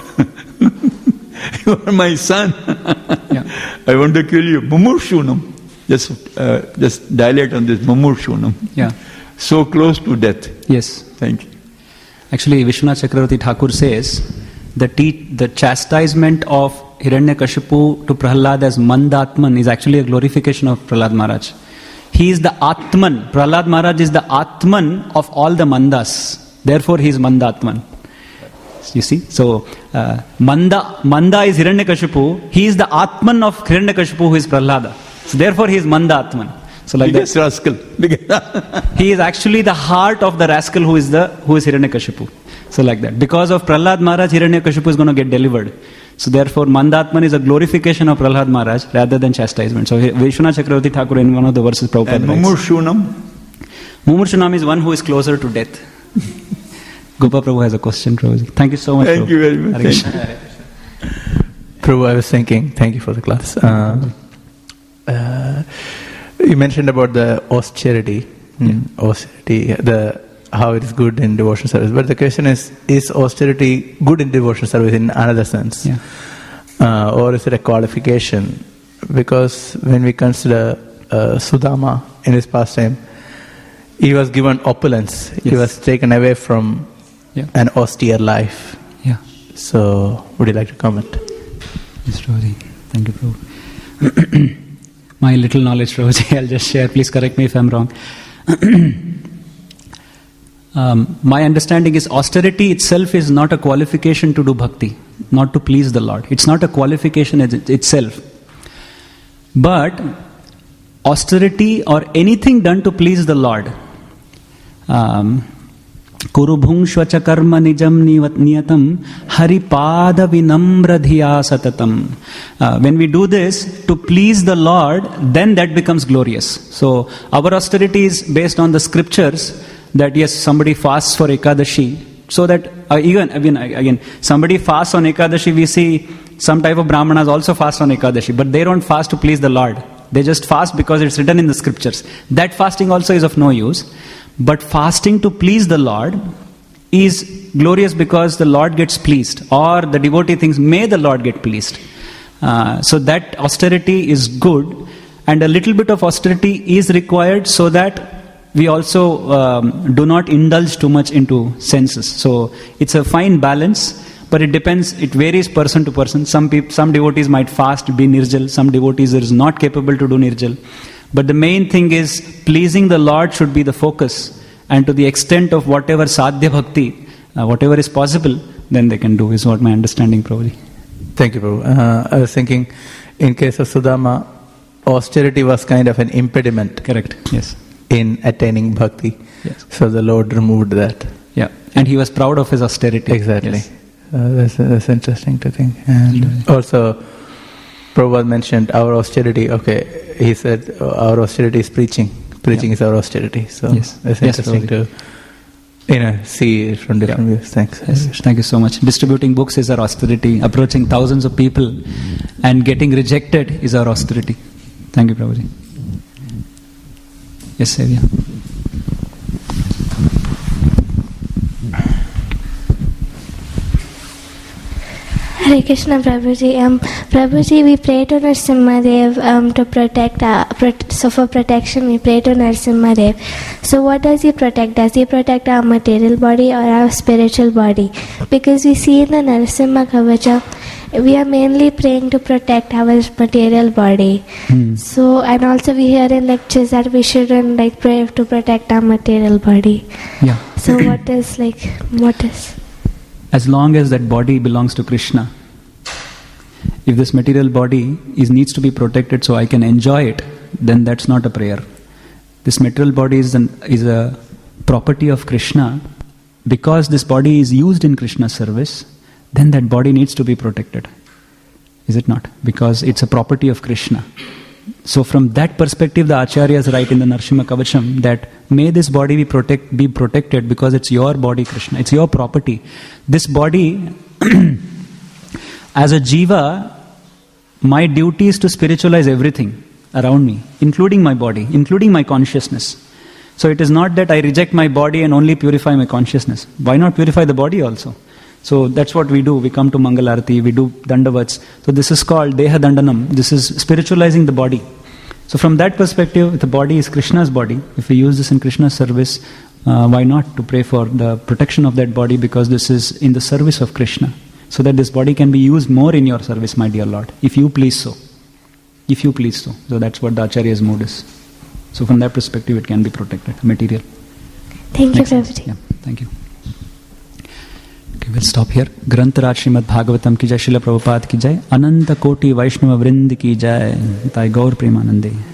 You are my son. Yeah. I want to kill you. Mumurshunam. Just, uh, just dilate on this Mumurshunam. Yeah. So close to death. Yes. Thank you. Actually, Vishwanath Chakravarti Thakur says the te- the chastisement of Hiranyakashipu to Prahlad as Mandatman is actually a glorification of Prahlad Maharaj. He is the Atman. Prahlad Maharaj is the Atman of all the Mandas. Therefore, he is Mandatman. You see? So, uh, Manda, Manda is Hiranyakashipu. He is the Atman of Hiranyakashipu, who is Prahlada. So therefore he is Mandatman. So like biggest that, rascal. he is actually the heart of the rascal who is the who is Hiranyakashipu. So like that. Because of Prahlad Maharaj, Hiranyakashipu is going to get delivered. So therefore Mandatman is a glorification of Prahlad Maharaj rather than chastisement. So Vishwanath Chakravarti Thakur in one of the verses Prabhupada And writes. Mumurshunam? Mumurshunam is one who is closer to death. Gopa Prabhu has a question, Prabhuji. Thank you so much. Thank Prabhu. you very much. Hare Thank Krishna. you. Prabhu, I was thinking, thank you for the class. Uh, uh, you mentioned about the austerity, mm, austerity, the how it is good in devotional service. But the question is, is austerity good in devotional service in another sense? Yeah. Uh, or is it a qualification? Because when we consider uh, Sudama in his pastime, he was given opulence. Yes. He was taken away from yeah. an austere life. Yeah. So, would you like to comment? Yes, Prabhuji. Thank you, Prabhu. My little knowledge, Prabhuji, I'll just share. Please correct me if I'm wrong. um, my understanding is austerity itself is not a qualification to do bhakti, not to please the Lord. It's not a qualification it, itself. But austerity or anything done to please the Lord, um, Kurubhung shvacha karma nijam niyatam haripada vinamra dhiya satatam. Uh, when we do this to please the Lord, then that becomes glorious. So our austerity is based on the scriptures that yes, somebody fasts for Ekadashi. So that uh, even again, again, somebody fasts on Ekadashi, we see some type of Brahmanas also fast on Ekadashi, but they don't fast to please the Lord. They just fast because it's written in the scriptures. That fasting also is of no use. But fasting to please the Lord is glorious because the Lord gets pleased, or the devotee thinks, may the Lord get pleased. Uh, so that austerity is good, and a little bit of austerity is required so that we also um, do not indulge too much into senses. So it's a fine balance, but it depends, it varies person to person. Some people, some devotees might fast, be nirjal, some devotees are not capable to do nirjal. But the main thing is pleasing the Lord should be the focus, and to the extent of whatever sadhya bhakti, uh, whatever is possible, then they can do, is what my understanding, Prabhuji. Thank you, Prabhu. Uh, I was thinking, in case of Sudama, austerity was kind of an impediment. Correct, yes. In attaining bhakti. Yes. So the Lord removed that. Yeah, and he was proud of his austerity. Exactly. Yes. Uh, that's, that's interesting to think. And mm-hmm. also, Prabhupada mentioned our austerity. Okay, he said uh, our austerity is preaching. Preaching yeah. is our austerity. So yes. it's yes, interesting to you know see it from different yeah. views. Thanks. Yes. Thank you so much. Distributing books is our austerity. Approaching thousands of people and getting rejected is our austerity. Thank you, Prabhuji. Yes, Sevya. Hare Krishna, Prabhuji. Um, Prabhuji, we pray to Narasimhadev um, to protect, uh, prot- so for protection we pray to Narasimhadev. So what does he protect? Does he protect our material body or our spiritual body? Because we see in the Narasimha Kavacha, we are mainly praying to protect our material body. Hmm. So, and also we hear in lectures that we shouldn't like pray to protect our material body. Yeah. So what is like, what is? As long as that body belongs to Krishna, if this material body is needs to be protected so I can enjoy it, then that's not a prayer. This material body is, an, is a property of Krishna. Because this body is used in Krishna's service, then that body needs to be protected. Is it not? Because it's a property of Krishna. So from that perspective, the Acharyas write in the Narasimha Kavacham that may this body be protect be protected because it's your body, Krishna. It's your property. This body, as a jiva, my duty is to spiritualize everything around me, including my body, including my consciousness. So it is not that I reject my body and only purify my consciousness. Why not purify the body also? So that's what we do. We come to Mangalarati, we do Dandavats. So this is called Deha Dandanam. This is spiritualizing the body. So from that perspective, the body is Krishna's body. If we use this in Krishna's service, uh, why not to pray for the protection of that body, because this is in the service of Krishna. So that this body can be used more in your service, my dear Lord. If you please so. If you please so. So that's what the Acharya's mood is. So from that perspective, it can be protected, material. Thank you, Prabhuji. Yeah, thank you. Okay, we'll stop here. Grantaraj Srimad Bhagavatam ki jai, Srila Prabhupada ki jai, Ananta Koti Vaishnava Vrind ki jai, Tai Gaur Premanande.